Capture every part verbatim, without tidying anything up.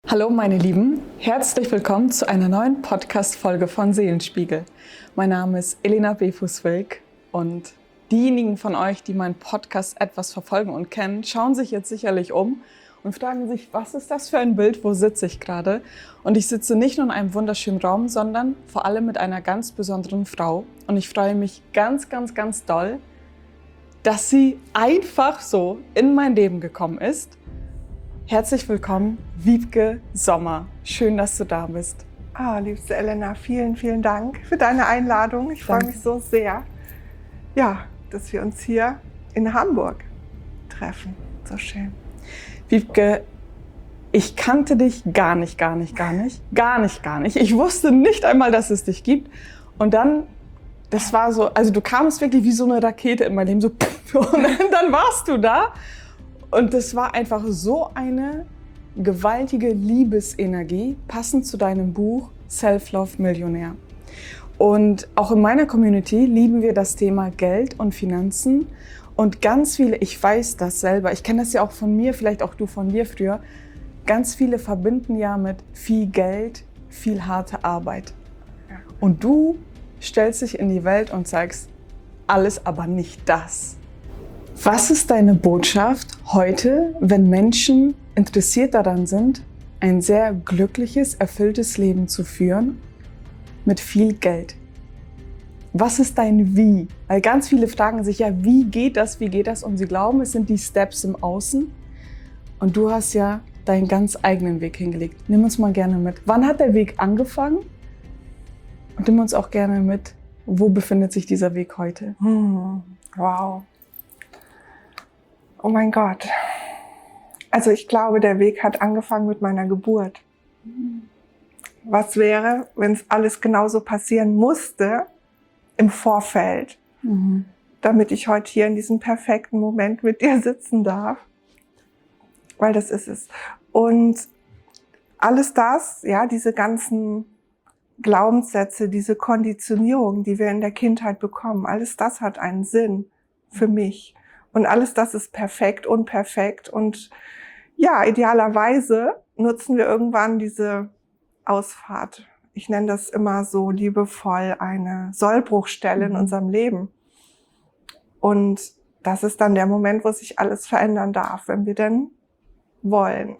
Hallo meine Lieben, herzlich willkommen zu einer neuen Podcast-Folge von Seelenspiegel. Mein Name ist Elena Befus-Wilk und diejenigen von euch, die meinen Podcast etwas verfolgen und kennen, schauen sich jetzt sicherlich um und fragen sich, was ist das für ein Bild, wo sitze ich gerade? Und ich sitze nicht nur in einem wunderschönen Raum, sondern vor allem mit einer ganz besonderen Frau. Und ich freue mich ganz, ganz, ganz doll, dass sie einfach so in mein Leben gekommen ist. Herzlich willkommen, Wiebke Sommer. Schön, dass du da bist. Ah, liebste Elena, vielen, vielen Dank für deine Einladung. Ich freue mich so sehr, ja, dass wir uns hier in Hamburg treffen. So schön. Wiebke, ich kannte dich gar nicht, gar nicht, gar nicht, gar nicht, gar nicht. Ich wusste nicht einmal, dass es dich gibt. Und dann, das war so, also du kamst wirklich wie so eine Rakete in mein Leben, so und dann warst du da. Und das war einfach so eine gewaltige Liebesenergie, passend zu deinem Buch Self-Love Millionär. Und auch in meiner Community lieben wir das Thema Geld und Finanzen. Und ganz viele, ich weiß das selber, ich kenne das ja auch von mir, vielleicht auch du von dir früher, ganz viele verbinden ja mit viel Geld, viel harte Arbeit. Und du stellst dich in die Welt und sagst, alles aber nicht das. Was ist deine Botschaft heute, wenn Menschen interessiert daran sind, ein sehr glückliches, erfülltes Leben zu führen mit viel Geld? Was ist dein Wie? Weil ganz viele fragen sich ja, wie geht das, wie geht das? Und sie glauben, es sind die Steps im Außen. Und du hast ja deinen ganz eigenen Weg hingelegt. Nimm uns mal gerne mit. Wann hat der Weg angefangen? Und nimm uns auch gerne mit, wo befindet sich dieser Weg heute? Hm, wow. Oh mein Gott. Also ich glaube, der Weg hat angefangen mit meiner Geburt. Was wäre, wenn es alles genauso passieren musste im Vorfeld, mhm. damit ich heute hier in diesem perfekten Moment mit dir sitzen darf? Weil das ist es. Und alles das, ja, diese ganzen Glaubenssätze, diese Konditionierung, die wir in der Kindheit bekommen, alles das hat einen Sinn für mich. Und alles das ist perfekt, unperfekt. Und ja, idealerweise nutzen wir irgendwann diese Ausfahrt. Ich nenne das immer so liebevoll eine Sollbruchstelle in unserem Leben. Und das ist dann der Moment, wo sich alles verändern darf, wenn wir denn wollen.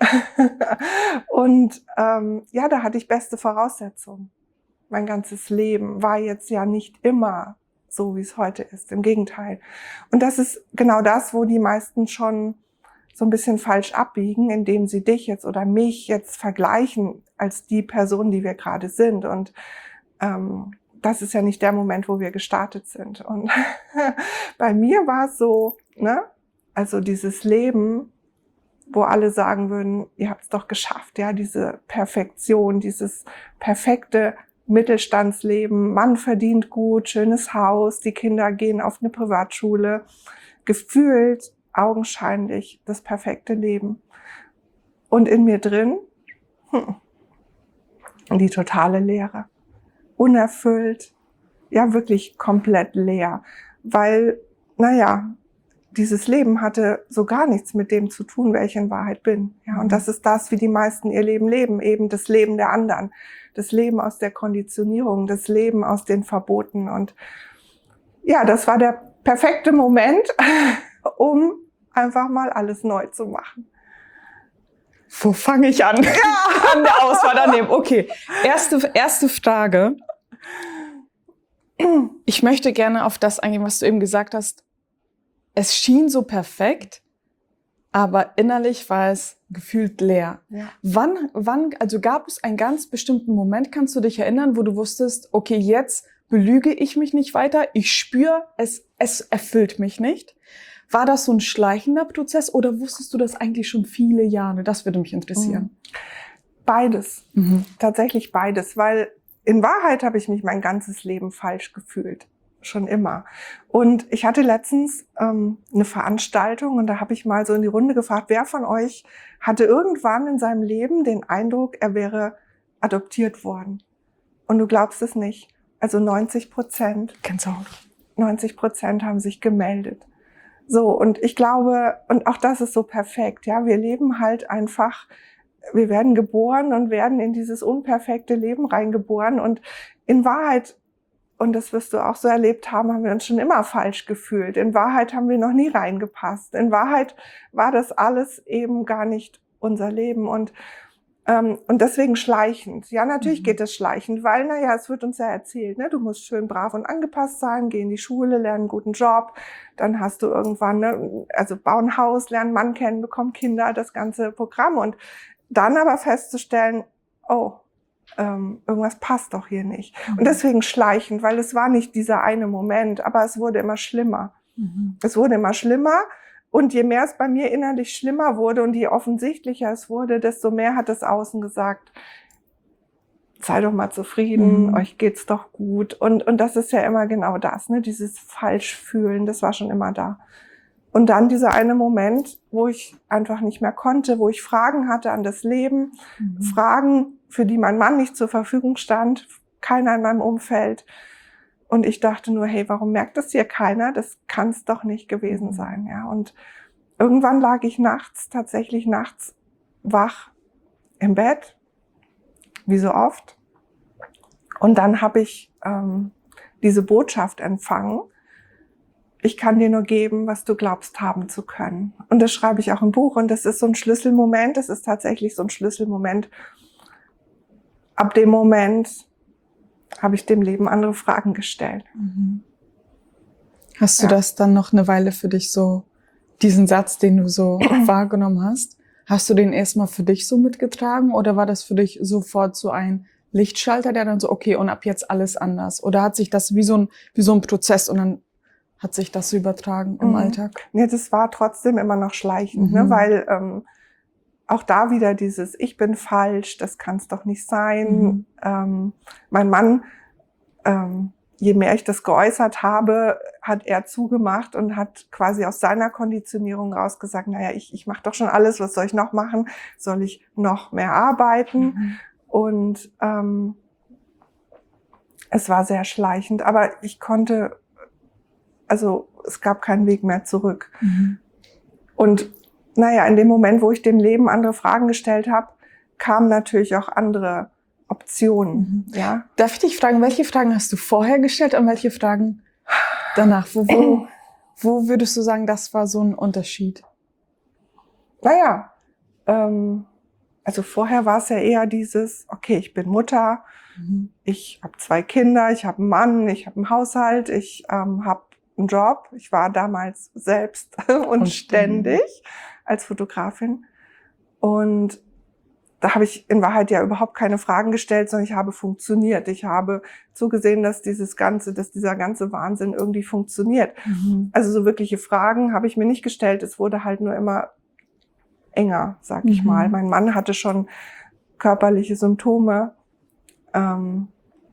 Und ähm, ja, da hatte ich beste Voraussetzungen. Mein ganzes Leben war jetzt ja nicht immer so, wie es heute ist. Im Gegenteil. Und das ist genau das, wo die meisten schon so ein bisschen falsch abbiegen, indem sie dich jetzt oder mich jetzt vergleichen als die Person, die wir gerade sind. Und ähm, das ist ja nicht der Moment, wo wir gestartet sind. Und bei mir war es so, ne, also dieses Leben, wo alle sagen würden, ihr habt es doch geschafft, ja, diese Perfektion, dieses perfekte Mittelstandsleben, Mann verdient gut, schönes Haus, die Kinder gehen auf eine Privatschule, gefühlt, augenscheinlich das perfekte Leben. Und in mir drin, hm, die totale Leere, unerfüllt, ja wirklich komplett leer, weil, naja, dieses Leben hatte so gar nichts mit dem zu tun, wer ich in Wahrheit bin. Ja, und das ist das, wie die meisten ihr Leben leben, eben das Leben der anderen, das Leben aus der Konditionierung, das Leben aus den Verboten. Und ja, das war der perfekte Moment, um einfach mal alles neu zu machen. Wo fange ich an? Ja. An der Auswahl daneben. Okay, erste, erste Frage. Ich möchte gerne auf das eingehen, was du eben gesagt hast. Es schien so perfekt, aber innerlich war es gefühlt leer. Ja. Wann, wann, also gab es einen ganz bestimmten Moment, kannst du dich erinnern, wo du wusstest, okay, jetzt belüge ich mich nicht weiter, ich spüre, es, es erfüllt mich nicht. War das so ein schleichender Prozess oder wusstest du das eigentlich schon viele Jahre? Das würde mich interessieren. Beides, mhm. tatsächlich beides, weil in Wahrheit habe ich mich mein ganzes Leben falsch gefühlt. Schon immer. Und ich hatte letztens ähm, eine Veranstaltung und da habe ich mal so in die Runde gefragt, wer von euch hatte irgendwann in seinem Leben den Eindruck, er wäre adoptiert worden? Und du glaubst es nicht. Also neunzig Prozent. Gänsehaut. neunzig Prozent haben sich gemeldet. So, und ich glaube, und auch das ist so perfekt, ja, wir leben halt einfach wir werden geboren und werden in dieses unperfekte Leben reingeboren. Und in Wahrheit, und das wirst du auch so erlebt haben, haben wir uns schon immer falsch gefühlt. In Wahrheit haben wir noch nie reingepasst. In Wahrheit war das alles eben gar nicht unser Leben. Und ähm, und deswegen schleichend. Ja, natürlich mhm. geht es schleichend, weil, naja, es wird uns ja erzählt, ne, du musst schön brav und angepasst sein, geh in die Schule, lern einen guten Job, dann hast du irgendwann, ne, also bau ein Haus, lern einen Mann kennen, bekomm Kinder, das ganze Programm. Und dann aber festzustellen, oh, ähm, irgendwas passt doch hier nicht. Mhm. Und deswegen schleichend, weil es war nicht dieser eine Moment, aber es wurde immer schlimmer. Mhm. Es wurde immer schlimmer. Und je mehr es bei mir innerlich schlimmer wurde und je offensichtlicher es wurde, desto mehr hat das Außen gesagt, sei doch mal zufrieden, mhm. euch geht's doch gut. Und, und das ist ja immer genau das, ne, dieses Falschfühlen, das war schon immer da. Und dann dieser eine Moment, wo ich einfach nicht mehr konnte, wo ich Fragen hatte an das Leben, mhm. Fragen, für die mein Mann nicht zur Verfügung stand, keiner in meinem Umfeld. Und ich dachte nur, hey, warum merkt das hier keiner? Das kann es doch nicht gewesen sein, ja. Und irgendwann lag ich nachts, tatsächlich nachts wach im Bett, wie so oft. Und dann habe ich ähm, diese Botschaft empfangen: Ich kann dir nur geben, was du glaubst haben zu können. Und das schreibe ich auch im Buch. Und das ist so ein Schlüsselmoment. Das ist tatsächlich so ein Schlüsselmoment. Ab dem Moment habe ich dem Leben andere Fragen gestellt. Mhm. Hast du ja. das dann noch eine Weile für dich so, diesen Satz, den du so wahrgenommen hast, hast du den erstmal für dich so mitgetragen oder war das für dich sofort so ein Lichtschalter, der dann so, okay, und ab jetzt alles anders? Oder hat sich das wie so ein, wie so ein Prozess und dann hat sich das so übertragen im mhm. Alltag? Nee, das war trotzdem immer noch schleichend, mhm. ne, weil ähm, auch da wieder dieses, ich bin falsch, das kann es doch nicht sein. Mhm. Ähm, mein Mann, ähm, je mehr ich das geäußert habe, hat er zugemacht und hat quasi aus seiner Konditionierung rausgesagt, naja, ich, ich mache doch schon alles, was soll ich noch machen? Soll ich noch mehr arbeiten? Mhm. Und ähm, es war sehr schleichend, aber ich konnte, also es gab keinen Weg mehr zurück. Mhm. Und naja, in dem Moment, wo ich dem Leben andere Fragen gestellt habe, kamen natürlich auch andere Optionen. Mhm. Ja. Darf ich dich fragen, welche Fragen hast du vorher gestellt und welche Fragen danach? Wo, wo, wo würdest du sagen, das war so ein Unterschied? Naja, ähm, also vorher war es ja eher dieses, okay, ich bin Mutter, mhm. ich habe zwei Kinder, ich habe einen Mann, ich habe einen Haushalt, ich ähm, habe einen Job. Ich war damals selbst und, und ständig als Fotografin. Und da habe ich in Wahrheit ja überhaupt keine Fragen gestellt, sondern ich habe funktioniert. Ich habe zugesehen, dass dieses ganze, dass dieser ganze Wahnsinn irgendwie funktioniert. Mhm. Also so wirkliche Fragen habe ich mir nicht gestellt. Es wurde halt nur immer enger, sag ich mhm. mal. Mein Mann hatte schon körperliche Symptome. Ähm,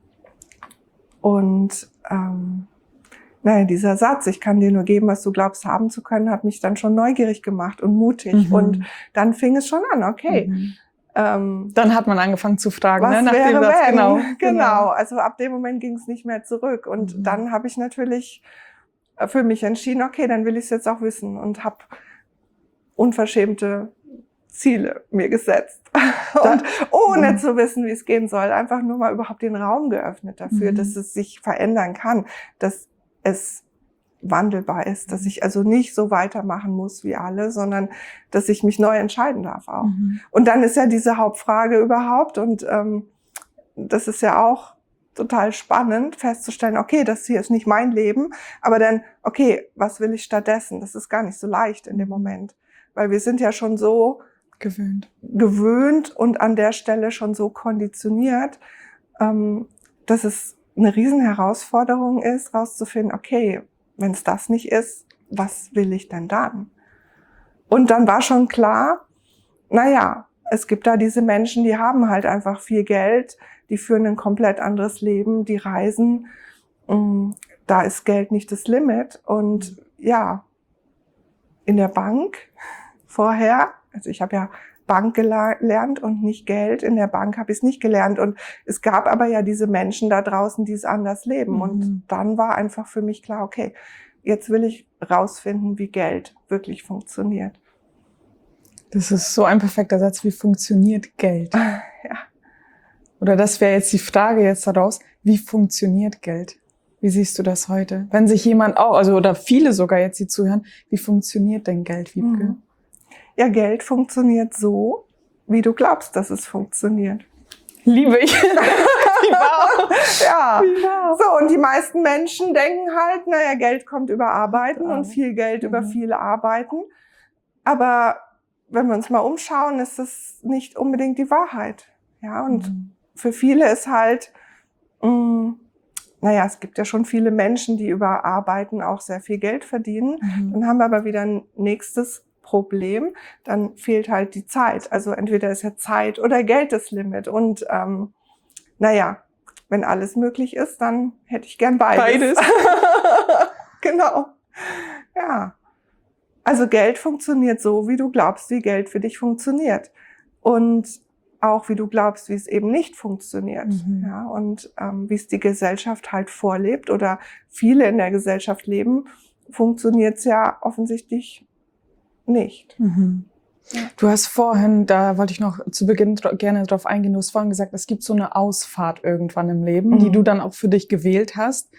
und ähm, naja, dieser Satz, ich kann dir nur geben, was du glaubst haben zu können, hat mich dann schon neugierig gemacht und mutig. Mhm. Und dann fing es schon an, okay. Mhm. Ähm, dann hat man angefangen zu fragen, was ne? Nach wäre dem Satz, wenn? Genau, genau, genau. Also ab dem Moment ging es nicht mehr zurück. Und mhm. dann habe ich natürlich für mich entschieden, okay, dann will ich es jetzt auch wissen und habe unverschämte Ziele mir gesetzt. Und ohne mhm. zu wissen, wie es gehen soll, einfach nur mal überhaupt den Raum geöffnet dafür, mhm. dass es sich verändern kann, dass es wandelbar ist, dass ich also nicht so weitermachen muss wie alle, sondern dass ich mich neu entscheiden darf auch. Mhm. Und dann ist ja diese Hauptfrage überhaupt, und ähm, das ist ja auch total spannend festzustellen, okay, das hier ist nicht mein Leben, aber dann, okay, was will ich stattdessen? Das ist gar nicht so leicht in dem Moment, weil wir sind ja schon so gewöhnt, gewöhnt und an der Stelle schon so konditioniert, ähm, dass es eine riesen Herausforderung ist, rauszufinden, okay, wenn es das nicht ist, was will ich denn dann? Und dann war schon klar, naja, es gibt da diese Menschen, die haben halt einfach viel Geld, die führen ein komplett anderes Leben, die reisen, da ist Geld nicht das Limit. Und ja, in der Bank vorher, also ich habe ja Bank gelernt und nicht Geld. In der Bank habe ich es nicht gelernt. Und es gab aber ja diese Menschen da draußen, die es anders leben. Mhm. Und dann war einfach für mich klar, okay, jetzt will ich rausfinden, wie Geld wirklich funktioniert. Das ist so ein perfekter Satz. Wie funktioniert Geld? Ja. Oder das wäre jetzt die Frage jetzt daraus. Wie funktioniert Geld? Wie siehst du das heute? Wenn sich jemand auch, also oder viele sogar jetzt, die zuhören, wie funktioniert denn Geld, Wiebke? Mhm. Ja, Geld funktioniert so, wie du glaubst, dass es funktioniert. Liebe ich. Ja. So, und die meisten Menschen denken halt, naja, Geld kommt über Arbeiten und viel Geld mhm. über viel Arbeiten. Aber wenn wir uns mal umschauen, ist das nicht unbedingt die Wahrheit. Ja, und mhm. für viele ist halt, mh, naja, es gibt ja schon viele Menschen, die über Arbeiten auch sehr viel Geld verdienen. Mhm. Dann haben wir aber wieder ein nächstes Problem. Dann fehlt halt die Zeit. Also entweder ist ja Zeit oder Geld das Limit. Und ähm, naja, wenn alles möglich ist, dann hätte ich gern beides. Beides. Genau. Ja. Also Geld funktioniert so, wie du glaubst, wie Geld für dich funktioniert. Und auch wie du glaubst, wie es eben nicht funktioniert. Mhm. Ja, und ähm, wie es die Gesellschaft halt vorlebt oder viele in der Gesellschaft leben, funktioniert es ja offensichtlich nicht. Mhm. Ja. Du hast vorhin, da wollte ich noch zu Beginn gerne drauf eingehen, du hast vorhin gesagt, es gibt so eine Ausfahrt irgendwann im Leben, mhm. die du dann auch für dich gewählt hast.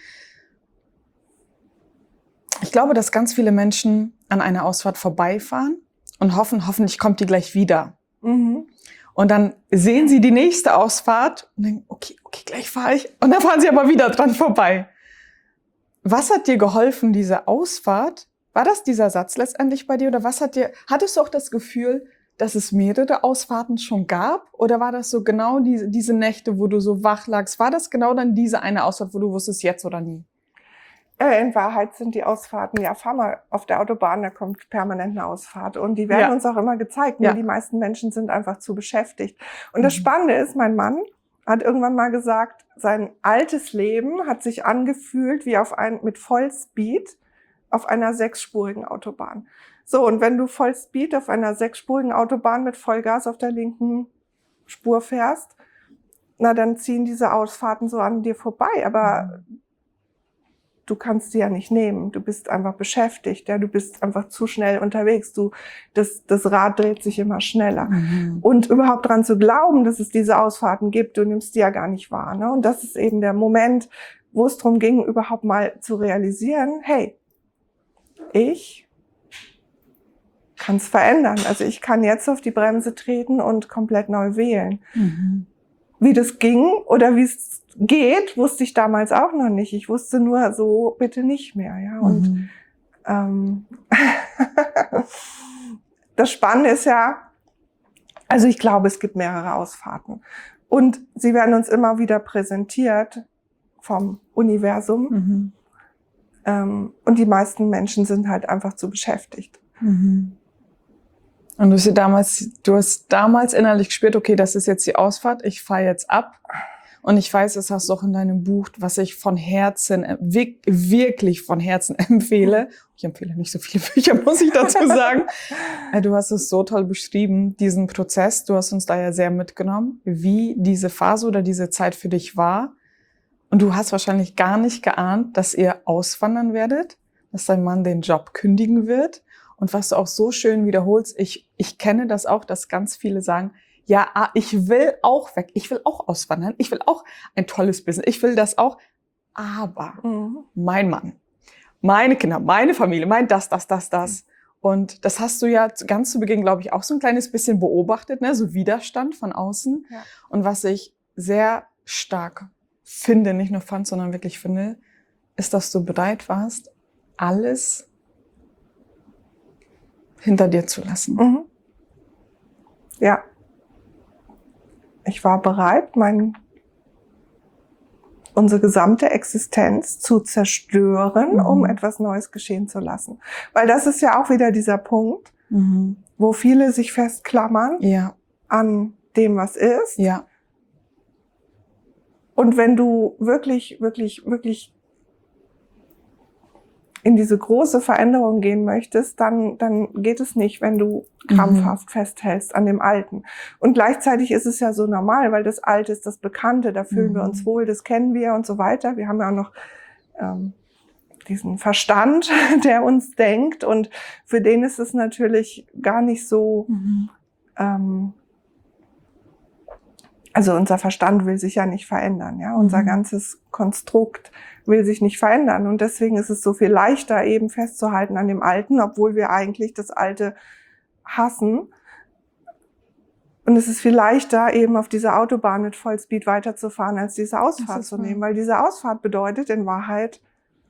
Ich glaube, dass ganz viele Menschen an einer Ausfahrt vorbeifahren und hoffen, hoffentlich kommt die gleich wieder. Mhm. Und dann sehen sie die nächste Ausfahrt und denken, okay, okay, gleich fahre ich. Und dann fahren sie aber wieder dran vorbei. Was hat dir geholfen, diese Ausfahrt? War das dieser Satz letztendlich bei dir? Oder was hat dir, hattest du auch das Gefühl, dass es mehrere Ausfahrten schon gab? Oder war das so genau diese, diese Nächte, wo du so wach lagst? War das genau dann diese eine Ausfahrt, wo du wusstest, jetzt oder nie? In Wahrheit sind die Ausfahrten, ja, fahr mal auf der Autobahn, da kommt permanent eine Ausfahrt. Und die werden ja. uns auch immer gezeigt. Nur ja. die meisten Menschen sind einfach zu beschäftigt. Und mhm. das Spannende ist, mein Mann hat irgendwann mal gesagt, sein altes Leben hat sich angefühlt wie auf ein, mit Vollspeed auf einer sechsspurigen Autobahn. So, und wenn du Vollspeed auf einer sechsspurigen Autobahn mit Vollgas auf der linken Spur fährst, na, dann ziehen diese Ausfahrten so an dir vorbei. Aber mhm. du kannst sie ja nicht nehmen. Du bist einfach beschäftigt, ja, du bist einfach zu schnell unterwegs. Du, das, das Rad dreht sich immer schneller. Mhm. Und überhaupt dran zu glauben, dass es diese Ausfahrten gibt, du nimmst die ja gar nicht wahr, ne? Und das ist eben der Moment, wo es darum ging, überhaupt mal zu realisieren, hey, ich kann es verändern. Also ich kann jetzt auf die Bremse treten und komplett neu wählen. Mhm. Wie das ging oder wie es geht, wusste ich damals auch noch nicht. Ich wusste nur so, bitte nicht mehr. Ja. Und mhm. ähm, das Spannende ist ja, also ich glaube, es gibt mehrere Ausfahrten. Und sie werden uns immer wieder präsentiert vom Universum. Mhm. Ähm, und die meisten Menschen sind halt einfach zu beschäftigt. Mhm. Und du hast damals, du hast damals innerlich gespürt, okay, das ist jetzt die Ausfahrt, ich fahre jetzt ab. Und ich weiß, das hast du auch in deinem Buch, was ich von Herzen, wirklich von Herzen empfehle. Ich empfehle nicht so viele Bücher, muss ich dazu sagen. Du hast es so toll beschrieben, diesen Prozess. Du hast uns da ja sehr mitgenommen, wie diese Phase oder diese Zeit für dich war. Und du hast wahrscheinlich gar nicht geahnt, dass ihr auswandern werdet, dass dein Mann den Job kündigen wird. Und was du auch so schön wiederholst, ich, ich kenne das auch, dass ganz viele sagen, ja, ich will auch weg, ich will auch auswandern, ich will auch ein tolles Business, ich will das auch, aber mhm. mein Mann, meine Kinder, meine Familie, mein das, das, das, das. Und das hast du ja ganz zu Beginn, glaube ich, auch so ein kleines bisschen beobachtet, ne, so Widerstand von außen. Ja. Und was ich sehr stark finde, nicht nur fand, sondern wirklich finde, ist, dass du bereit warst, alles hinter dir zu lassen. Mhm. Ja. Ich war bereit, mein, unsere gesamte Existenz zu zerstören, mhm. um etwas Neues geschehen zu lassen. Weil das ist ja auch wieder dieser Punkt, mhm. wo viele sich festklammern ja. an dem, was ist. Ja. Und wenn du wirklich, wirklich, wirklich in diese große Veränderung gehen möchtest, dann, dann geht es nicht, wenn du krampfhaft mhm. festhältst an dem Alten. Und gleichzeitig ist es ja so normal, weil das Alte ist das Bekannte, da fühlen mhm. wir uns wohl, das kennen wir und so weiter. Wir haben ja auch noch ähm, diesen Verstand, der uns denkt. Und für den ist es natürlich gar nicht so, mhm. ähm, also unser Verstand will sich ja nicht verändern. Ja, unser mhm. ganzes Konstrukt will sich nicht verändern. Und deswegen ist es so viel leichter, eben festzuhalten an dem Alten, obwohl wir eigentlich das Alte hassen. Und es ist viel leichter, eben auf dieser Autobahn mit Vollspeed weiterzufahren, als diese Ausfahrt zu nehmen. Weil diese Ausfahrt bedeutet in Wahrheit,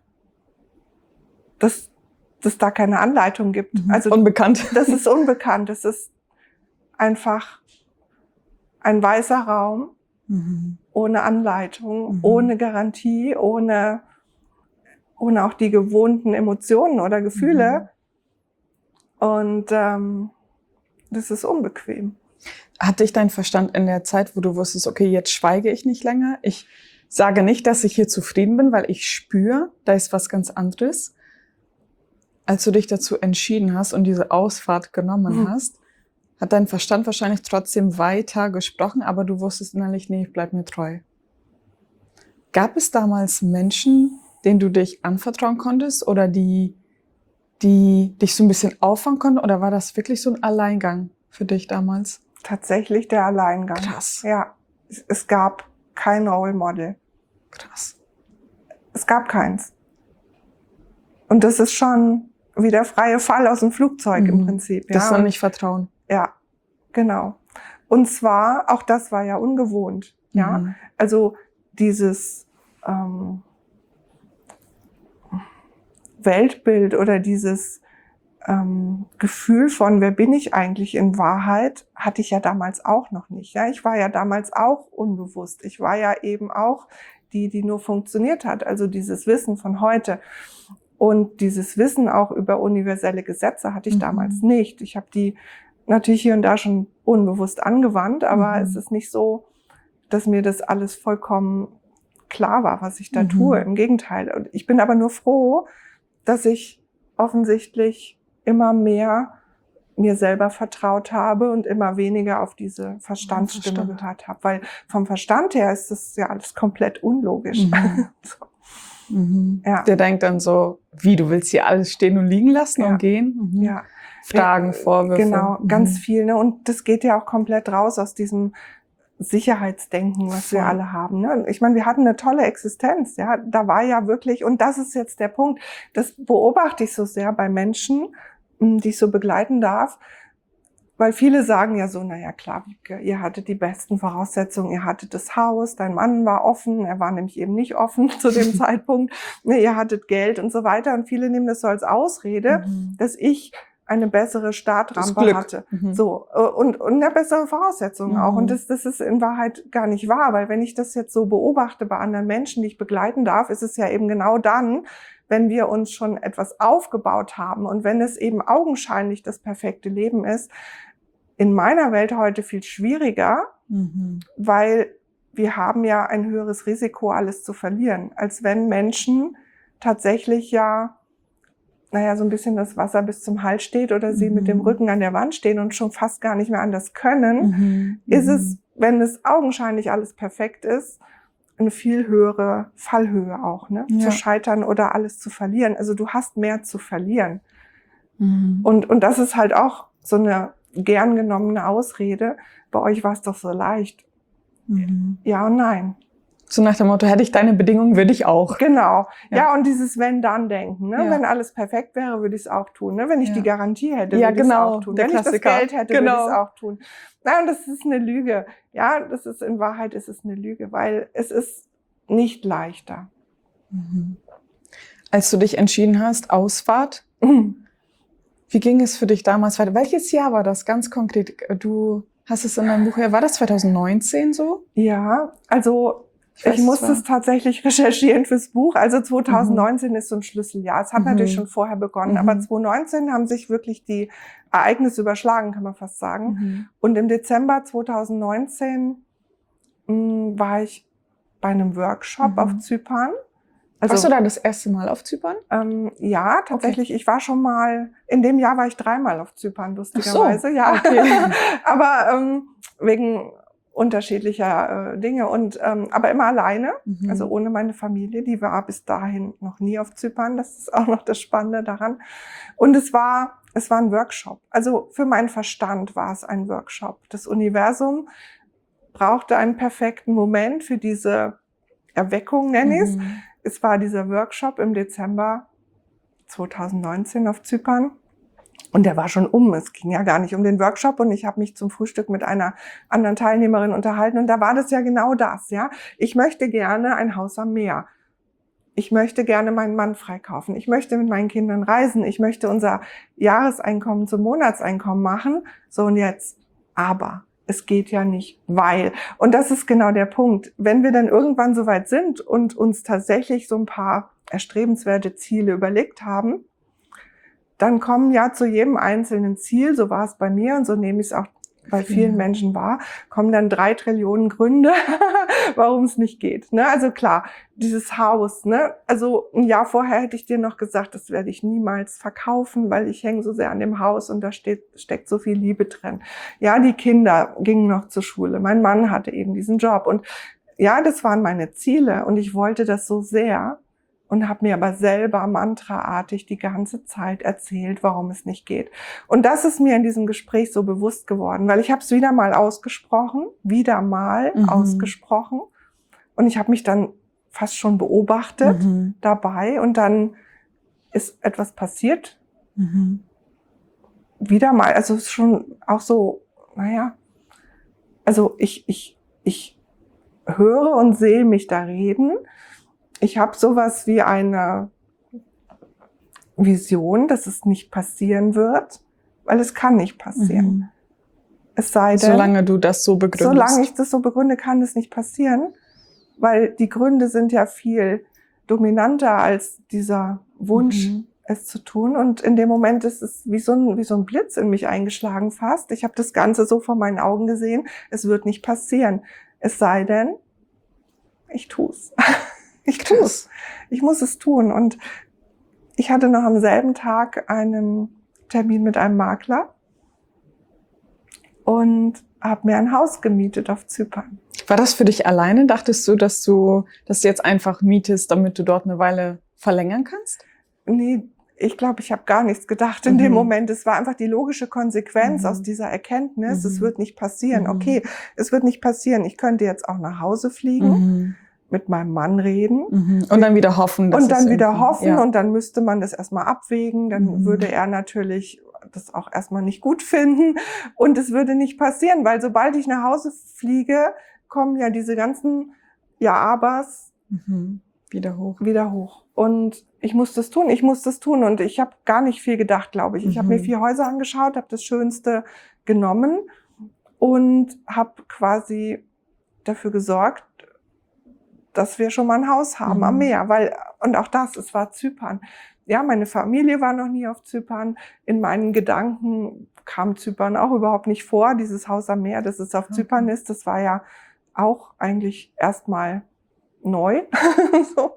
dass es da keine Anleitung gibt. Mhm. Also unbekannt. Das ist unbekannt. Das ist einfach ein weißer Raum, mhm. ohne Anleitung, mhm. ohne Garantie, ohne, ohne auch die gewohnten Emotionen oder Gefühle. Mhm. Und ähm, das ist unbequem. Hat dich dein Verstand in der Zeit, wo du wusstest, okay, jetzt schweige ich nicht länger, ich sage nicht, dass ich hier zufrieden bin, weil ich spüre, da ist was ganz anderes, als du dich dazu entschieden hast und diese Ausfahrt genommen mhm. hast, hat dein Verstand wahrscheinlich trotzdem weiter gesprochen, aber du wusstest innerlich, nee, ich bleib mir treu. Gab es damals Menschen, denen du dich anvertrauen konntest oder die, die dich so ein bisschen auffangen konnten, oder war das wirklich so ein Alleingang für dich damals? Tatsächlich der Alleingang. Krass. Ja, es, es gab kein Role Model. Krass. Es gab keins. Und das ist schon wie der freie Fall aus dem Flugzeug mhm. im Prinzip. Ja? Das ist dann nicht Vertrauen. Ja, genau. Und zwar, auch das war ja ungewohnt. Mhm. Ja, also dieses ähm, Weltbild oder dieses ähm, Gefühl von, wer bin ich eigentlich in Wahrheit, hatte ich ja damals auch noch nicht. Ja, ich war ja damals auch unbewusst. Ich war ja eben auch die, die nur funktioniert hat. Also dieses Wissen von heute. Und dieses Wissen auch über universelle Gesetze hatte ich mhm. damals nicht. Ich habe die natürlich hier und da schon unbewusst angewandt, aber mhm. es ist nicht so, dass mir das alles vollkommen klar war, was ich da mhm. tue. Im Gegenteil. Ich bin aber nur froh, dass ich offensichtlich immer mehr mir selber vertraut habe und immer weniger auf diese Verstandsstimme Verstand. gehört habe. Weil vom Verstand her ist das ja alles komplett unlogisch. Mhm. so. Mhm. Ja. Der denkt dann so, wie, du willst hier alles stehen und liegen lassen ja. und gehen? Mhm. Ja. Fragen, ja, Vorwürfe. Genau, mhm. ganz viel. Ne? Und das geht ja auch komplett raus aus diesem Sicherheitsdenken, was Voll. wir alle haben. Ne? Ich meine, wir hatten eine tolle Existenz. Ja, da war ja wirklich, und das ist jetzt der Punkt, das beobachte ich so sehr bei Menschen, die ich so begleiten darf, weil viele sagen ja so, naja klar, ihr hattet die besten Voraussetzungen, ihr hattet das Haus, dein Mann war offen, er war nämlich eben nicht offen zu dem Zeitpunkt, ne, ihr hattet Geld und so weiter, und viele nehmen das so als Ausrede, mhm. dass ich eine bessere Startrampe hatte. Mhm. So, und, und eine bessere Voraussetzung mhm. auch. Und das, das ist in Wahrheit gar nicht wahr, weil wenn ich das jetzt so beobachte bei anderen Menschen, die ich begleiten darf, ist es ja eben genau dann, wenn wir uns schon etwas aufgebaut haben und wenn es eben augenscheinlich das perfekte Leben ist, in meiner Welt heute viel schwieriger, mhm. weil wir haben ja ein höheres Risiko, alles zu verlieren, als wenn Menschen tatsächlich ja naja, so ein bisschen das Wasser bis zum Hals steht oder sie mhm. mit dem Rücken an der Wand stehen und schon fast gar nicht mehr anders können, mhm. ist es, wenn es augenscheinlich alles perfekt ist, eine viel höhere Fallhöhe auch, ne? Ja. Zu scheitern oder alles zu verlieren. Also du hast mehr zu verlieren. Mhm. Und, und das ist halt auch so eine gern genommene Ausrede. Bei euch war es doch so leicht. Mhm. Ja und nein. So nach dem Motto, hätte ich deine Bedingungen, würde ich auch. Genau. Ja, ja, und dieses Wenn-Dann-Denken. Ne? Ja. Wenn alles perfekt wäre, würde ich es auch tun. Ne? Wenn ich ja. die Garantie hätte, ja, würde genau. ich es auch tun. Der Wenn Klassiker. ich das Geld hätte, genau. würde ich es auch tun. Nein, das ist eine Lüge. Ja, das ist in Wahrheit ist es eine Lüge, weil es ist nicht leichter. Mhm. Als du dich entschieden hast, Ausfahrt, mhm. wie ging es für dich damals weiter? Welches Jahr war das ganz konkret? Du hast es in deinem Buch her, war das zwanzig neunzehn so? Ja, also Ich, ich musste es tatsächlich recherchieren fürs Buch. Also zwanzig neunzehn mhm. ist so ein Schlüsseljahr. Es hat mhm. natürlich schon vorher begonnen, mhm. aber zwanzig neunzehn haben sich wirklich die Ereignisse überschlagen, kann man fast sagen. Mhm. Und im Dezember zwanzig neunzehn mh, war ich bei einem Workshop mhm. auf Zypern. Also, warst du da das erste Mal auf Zypern? Ähm, ja, tatsächlich. Okay. Ich war schon mal, in dem Jahr war ich dreimal auf Zypern, lustigerweise. Ach so. Ja. Okay. Aber ähm, wegen unterschiedlicher äh, Dinge und ähm, aber immer alleine, Mhm. also ohne meine Familie, die war bis dahin noch nie auf Zypern, das ist auch noch das Spannende daran. Und es war es war ein Workshop. Also für meinen Verstand war es ein Workshop. Das Universum brauchte einen perfekten Moment für diese Erweckung, nenne ich es. Mhm. Es war dieser Workshop im Dezember zweitausendneunzehn auf Zypern. Und der war schon um. Es ging ja gar nicht um den Workshop. Und ich habe mich zum Frühstück mit einer anderen Teilnehmerin unterhalten. Und da war das ja genau das, ja. Ich möchte gerne ein Haus am Meer. Ich möchte gerne meinen Mann freikaufen. Ich möchte mit meinen Kindern reisen. Ich möchte unser Jahreseinkommen zum Monatseinkommen machen. So und jetzt. Aber es geht ja nicht, weil. Und das ist genau der Punkt. Wenn wir dann irgendwann so weit sind und uns tatsächlich so ein paar erstrebenswerte Ziele überlegt haben, dann kommen ja zu jedem einzelnen Ziel, so war es bei mir und so nehme ich es auch bei vielen Ja. Menschen wahr, kommen dann drei Trillionen Gründe, warum es nicht geht. Ne? Also klar, dieses Haus, ne? Also ein Jahr vorher hätte ich dir noch gesagt, das werde ich niemals verkaufen, weil ich hänge so sehr an dem Haus und da steht, steckt so viel Liebe drin. Ja, die Kinder gingen noch zur Schule, mein Mann hatte eben diesen Job und ja, das waren meine Ziele und ich wollte das so sehr. Und habe mir aber selber mantraartig die ganze Zeit erzählt, warum es nicht geht. Und das ist mir in diesem Gespräch so bewusst geworden, weil ich habe es wieder mal ausgesprochen, wieder mal Mhm. ausgesprochen. Und ich habe mich dann fast schon beobachtet Mhm. dabei. Und dann ist etwas passiert, Mhm. wieder mal. Also es ist schon auch so, naja, also ich, ich, ich höre und sehe mich da reden. Ich habe sowas wie eine Vision, dass es nicht passieren wird, weil es kann nicht passieren. Mhm. Es sei denn, Solange du das so begründest. solange ich das so begründe, kann es nicht passieren, weil die Gründe sind ja viel dominanter als dieser Wunsch, Mhm. es zu tun. Und in dem Moment ist es wie so ein, wie so ein Blitz in mich eingeschlagen fast. Ich habe das Ganze so vor meinen Augen gesehen, es wird nicht passieren. Es sei denn, ich tu's. Ich tu's. Ich muss es tun. Und ich hatte noch am selben Tag einen Termin mit einem Makler und habe mir ein Haus gemietet auf Zypern. War das für dich alleine? Dachtest du, dass du das jetzt einfach mietest, damit du dort eine Weile verlängern kannst? Nee, ich glaube, ich habe gar nichts gedacht in Mhm. dem Moment. Es war einfach die logische Konsequenz Mhm. aus dieser Erkenntnis. Mhm. Es wird nicht passieren. Mhm. Okay, es wird nicht passieren. Ich könnte jetzt auch nach Hause fliegen, Mhm. mit meinem Mann reden. Mhm. Und dann wieder hoffen. Dass Und dann es wieder irgendwie- hoffen ja. und dann müsste man das erstmal abwägen. Dann Mhm. würde er natürlich das auch erstmal nicht gut finden und es würde nicht passieren, weil sobald ich nach Hause fliege, kommen ja diese ganzen Ja-Abers Mhm. Wieder hoch. wieder hoch. Und ich muss das tun, ich muss das tun und ich habe gar nicht viel gedacht, glaube ich. Ich Mhm. habe mir vier Häuser angeschaut, habe das Schönste genommen und habe quasi dafür gesorgt, dass wir schon mal ein Haus haben Mhm. am Meer, weil, und auch das, es war Zypern. Ja, meine Familie war noch nie auf Zypern. In meinen Gedanken kam Zypern auch überhaupt nicht vor. Dieses Haus am Meer, dass es auf Okay. Zypern ist, das war ja auch eigentlich erstmal neu. so.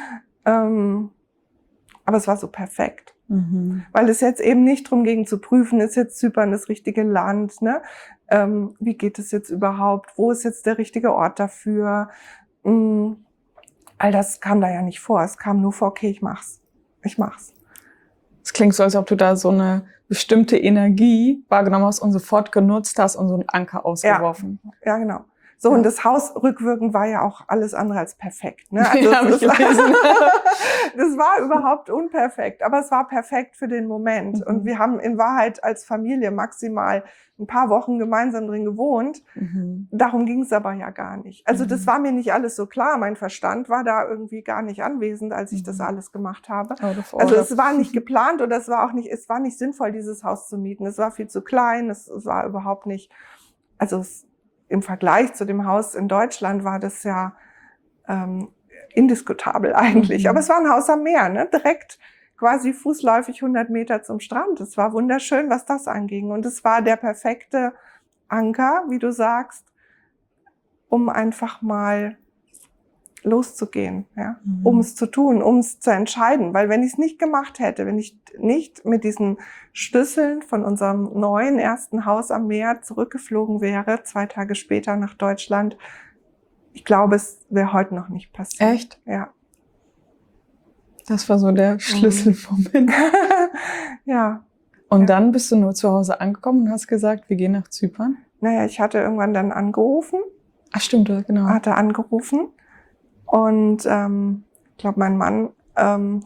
ähm, aber es war so perfekt. Mhm. Weil es jetzt eben nicht darum ging zu prüfen, ist jetzt Zypern das richtige Land, ne? Ähm, wie geht es jetzt überhaupt? Wo ist jetzt der richtige Ort dafür? Mm, all das kam da ja nicht vor. Es kam nur vor, okay, ich mach's. Ich mach's. Es klingt so, als ob du da so eine bestimmte Energie wahrgenommen hast und sofort genutzt hast und so einen Anker ausgeworfen. Ja, genau. So, Ja. und das Haus rückwirkend war ja auch alles andere als perfekt. Ne? Also Ja, hab es ich ist- gelesen. das war überhaupt unperfekt, aber es war perfekt für den Moment. Mhm. Und wir haben in Wahrheit als Familie maximal ein paar Wochen gemeinsam drin gewohnt. Mhm. Darum ging es aber ja gar nicht. Also das Mhm. war mir nicht alles so klar. Mein Verstand war da irgendwie gar nicht anwesend, als ich Mhm. das alles gemacht habe. Out of Also order. es war nicht geplant oder es war auch nicht, es war nicht sinnvoll, dieses Haus zu mieten. Es war viel zu klein, es, es war überhaupt nicht, also es, im Vergleich zu dem Haus in Deutschland war das ja ähm, indiskutabel eigentlich. Mhm. Aber es war ein Haus am Meer, ne? Direkt quasi fußläufig hundert Meter zum Strand. Es war wunderschön, was das anging. Und es war der perfekte Anker, wie du sagst, um einfach mal loszugehen, ja, Mhm. um es zu tun, um es zu entscheiden. Weil wenn ich es nicht gemacht hätte, wenn ich nicht mit diesen Schlüsseln von unserem neuen ersten Haus am Meer zurückgeflogen wäre, zwei Tage später nach Deutschland, ich glaube, es wäre heute noch nicht passiert. Echt? Ja. Das war so der Schlüsselmoment. Ja. Und Ja. dann bist du nur zu Hause angekommen und hast gesagt, wir gehen nach Zypern? Naja, ich hatte irgendwann dann angerufen, Ach stimmt, genau. hatte angerufen und ähm, ich glaube, mein Mann ähm,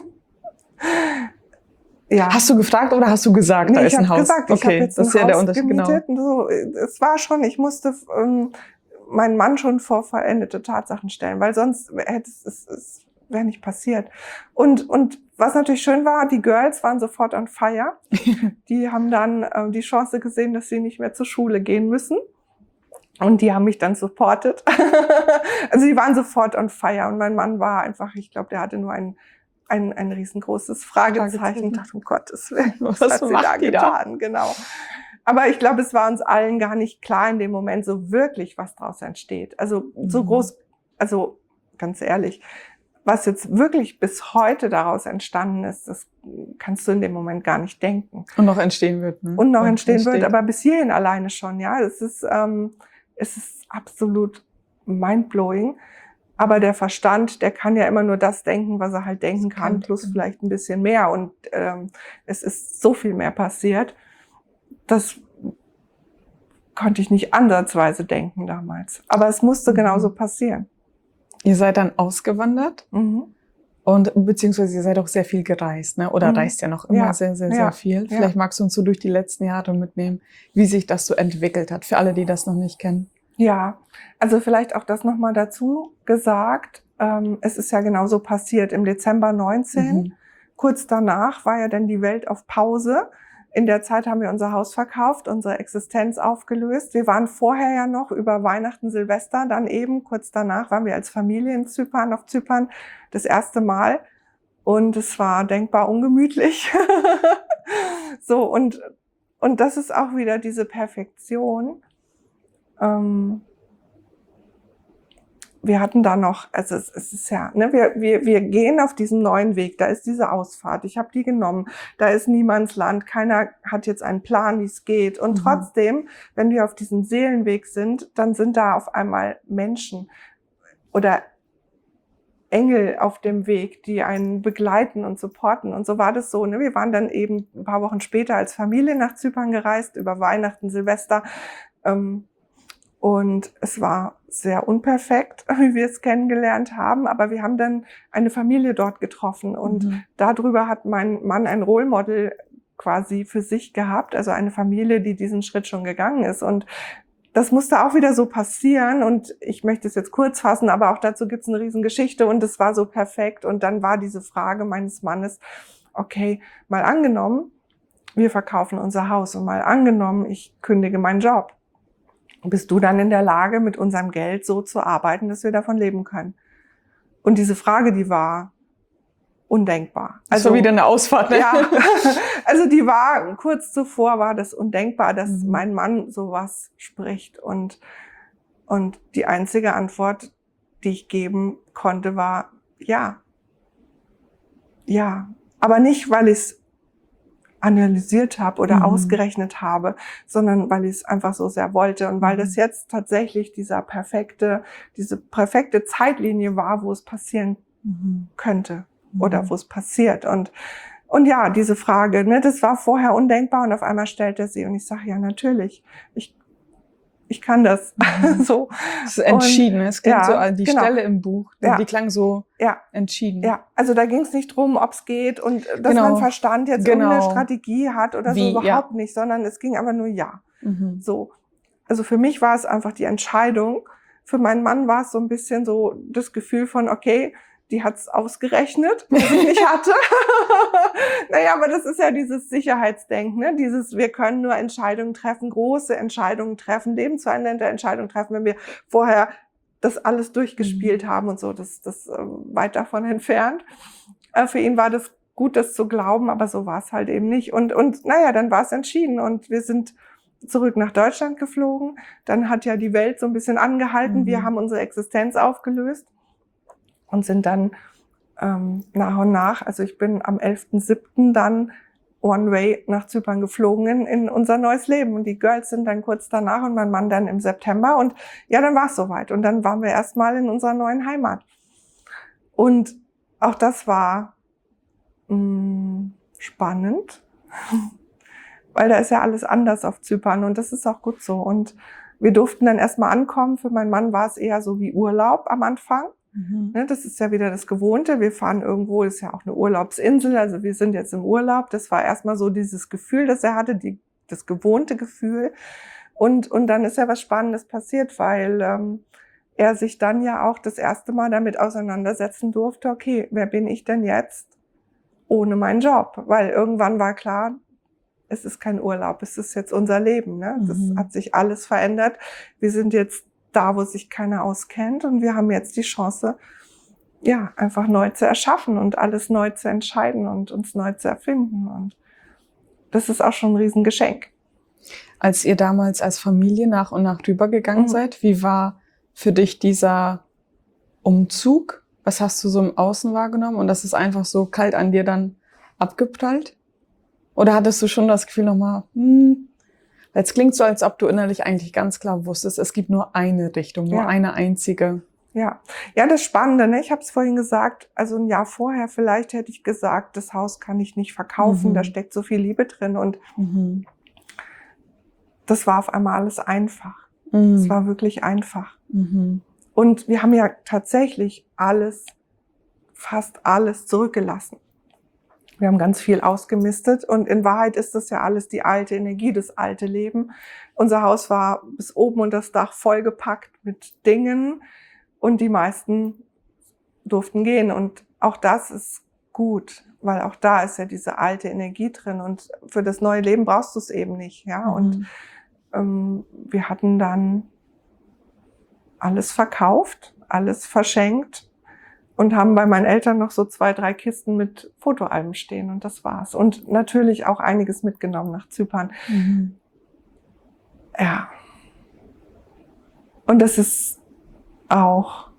ja. Hast du gefragt oder hast du gesagt, Nee, da ich ist ein hab Haus? gesagt, ich okay, habe jetzt das ein ist ja Haus der Unterschied, genau. gemietet. Und so, es war schon, ich musste ähm, meinen Mann schon vor vollendete Tatsachen stellen, weil sonst hätte es, es, es wäre nicht passiert. Und und was natürlich schön war, die Girls waren sofort on fire. Die haben dann äh, die Chance gesehen, dass sie nicht mehr zur Schule gehen müssen. Und die haben mich dann supportet. Also die waren sofort on fire. Und mein Mann war einfach, ich glaube, der hatte nur ein ein, ein riesengroßes Fragezeichen. Fragezeichen. Ich dachte, um Gottes Willen, was, Was hat sie macht da die da? getan? Genau. Aber ich glaube, es war uns allen gar nicht klar in dem Moment so wirklich, was daraus entsteht. Also so Mhm. groß, also ganz ehrlich, was jetzt wirklich bis heute daraus entstanden ist, das kannst du in dem Moment gar nicht denken. Und noch entstehen wird. Ne? Und noch Und entstehen wird, entsteht. aber bis hierhin alleine schon, ja. Es ist, ähm, es ist absolut mindblowing. Aber der Verstand, der kann ja immer nur das denken, was er halt denken kann, kann, plus genau. vielleicht ein bisschen mehr. Und ähm, es ist so viel mehr passiert, das konnte ich nicht ansatzweise denken damals. Aber es musste Mhm. genauso passieren. Ihr seid dann ausgewandert Mhm. und beziehungsweise ihr seid auch sehr viel gereist, ne? Oder Mhm. reist ja noch immer Ja, sehr, sehr, ja, sehr viel. ja. Vielleicht magst du uns so durch die letzten Jahre mitnehmen, wie sich das so entwickelt hat, für alle, die das noch nicht kennen. Ja, also vielleicht auch das nochmal dazu gesagt. Ähm, es ist ja genauso passiert im Dezember neunzehn. Mhm. Kurz danach war ja dann die Welt auf Pause. In der Zeit haben wir unser Haus verkauft, unsere Existenz aufgelöst. Wir waren vorher ja noch über Weihnachten, Silvester, dann eben kurz danach waren wir als Familie in Zypern, auf Zypern, das erste Mal. Und es war denkbar ungemütlich. So, und, und das ist auch wieder diese Perfektion. Ähm, wir hatten da noch, also es, es ist ja, ne, wir, wir, wir gehen auf diesen neuen Weg, da ist diese Ausfahrt, ich habe die genommen, da ist Niemandsland, keiner hat jetzt einen Plan, wie es geht. Und Mhm. trotzdem, wenn wir auf diesem Seelenweg sind, dann sind da auf einmal Menschen oder Engel auf dem Weg, die einen begleiten und supporten. Und so war das so. Ne? Wir waren dann eben ein paar Wochen später als Familie nach Zypern gereist, über Weihnachten, Silvester. Ähm, Und es war sehr unperfekt, wie wir es kennengelernt haben. Aber wir haben dann eine Familie dort getroffen. Und Mhm. darüber hat mein Mann ein Role Model quasi für sich gehabt. Also eine Familie, die diesen Schritt schon gegangen ist. Und das musste auch wieder so passieren. Und ich möchte es jetzt kurz fassen, aber auch dazu gibt es eine Riesengeschichte. Und es war so perfekt. Und dann war diese Frage meines Mannes, okay, mal angenommen, wir verkaufen unser Haus. Und mal angenommen, ich kündige meinen Job. Bist du dann in der Lage, mit unserem Geld so zu arbeiten, dass wir davon leben können? Und diese Frage, die war undenkbar. Also so wieder eine Ausfahrt, ne? Ja, also die war, kurz zuvor war das undenkbar, dass Mhm. mein Mann sowas spricht. Und, und die einzige Antwort, die ich geben konnte, war ja. Ja, aber nicht, weil ich es analysiert habe oder Mhm. ausgerechnet habe, sondern weil ich es einfach so sehr wollte und weil Mhm. das jetzt tatsächlich dieser perfekte, diese perfekte Zeitlinie war, wo es passieren Mhm. könnte Mhm. oder wo es passiert. Und und ja, diese Frage, ne, das war vorher undenkbar und auf einmal stellt er sie und ich sage, ja, natürlich, ich ich kann das. Mhm. So. Es ist entschieden. Es klingt ja, so, die genau. Stelle im Buch, die, Ja. die klang so Ja. entschieden. Ja, also da ging es nicht drum, ob es geht und äh, dass Genau. mein Verstand jetzt Genau. irgendeine Strategie hat oder Wie, so, ja. überhaupt nicht, sondern es ging einfach nur ja. Mhm. So. Also für mich war es einfach die Entscheidung. Für meinen Mann war es so ein bisschen so das Gefühl von, okay, die hat's ausgerechnet, was ich nicht hatte. Naja, aber das ist ja dieses Sicherheitsdenken, ne? Dieses, wir können nur Entscheidungen treffen, große Entscheidungen treffen, lebensverändernde Entscheidungen treffen, wenn wir vorher das alles durchgespielt Mhm. haben und so. Das das äh, weit davon entfernt. Äh, für ihn war das gut, das zu glauben, aber so war es halt eben nicht. Und und naja, dann war es entschieden und wir sind zurück nach Deutschland geflogen. Dann hat ja die Welt so ein bisschen angehalten. Mhm. Wir haben unsere Existenz aufgelöst. und sind dann ähm, nach und nach, also ich bin am elften siebten dann One Way nach Zypern geflogen in, in unser neues Leben. Und die Girls sind dann kurz danach und mein Mann dann im September. Und ja, dann war es soweit. Und dann waren wir erstmal in unserer neuen Heimat. Und auch das war mh, spannend, weil da ist ja alles anders auf Zypern und das ist auch gut so. Und wir durften dann erstmal ankommen. Für meinen Mann war es eher so wie Urlaub am Anfang. Mhm. Das ist ja wieder das Gewohnte. Wir fahren irgendwo, das ist ja auch eine Urlaubsinsel, also wir sind jetzt im Urlaub. Das war erstmal so dieses Gefühl, das er hatte, die, das gewohnte Gefühl. Und, und dann ist ja was Spannendes passiert, weil ähm, er sich dann ja auch das erste Mal damit auseinandersetzen durfte, okay, wer bin ich denn jetzt ohne meinen Job? Weil irgendwann war klar, es ist kein Urlaub, es ist jetzt unser Leben. Ne? Das mhm. hat sich alles verändert. Wir sind jetzt da, wo sich keiner auskennt. Und wir haben jetzt die Chance, ja, einfach neu zu erschaffen und alles neu zu entscheiden und uns neu zu erfinden. Und das ist auch schon ein Riesengeschenk. Als ihr damals als Familie nach und nach rübergegangen mhm. seid, wie war für dich dieser Umzug? Was hast du so im Außen wahrgenommen? Und das ist einfach so kalt an dir dann abgeprallt? Oder hattest du schon das Gefühl nochmal, hm, es klingt so, als ob du innerlich eigentlich ganz klar wusstest, es gibt nur eine Richtung, nur ja. eine einzige. Ja, ja, das Spannende, ne? Ich habe es vorhin gesagt, also ein Jahr vorher vielleicht hätte ich gesagt, das Haus kann ich nicht verkaufen, mhm. da steckt so viel Liebe drin und mhm. das war auf einmal alles einfach. Mhm. Es war wirklich einfach. Mhm. Und wir haben ja tatsächlich alles, fast alles zurückgelassen. Wir haben ganz viel ausgemistet und in Wahrheit ist das ja alles die alte Energie, das alte Leben. Unser Haus war bis oben und das Dach vollgepackt mit Dingen und die meisten durften gehen. Und auch das ist gut, weil auch da ist ja diese alte Energie drin und für das neue Leben brauchst du es eben nicht. Ja. Mhm. Und ähm, wir hatten dann alles verkauft, alles verschenkt. Und haben bei meinen Eltern noch so zwei, drei Kisten mit Fotoalben stehen und das war's. Und natürlich auch einiges mitgenommen nach Zypern. Mhm. Ja. Und das ist auch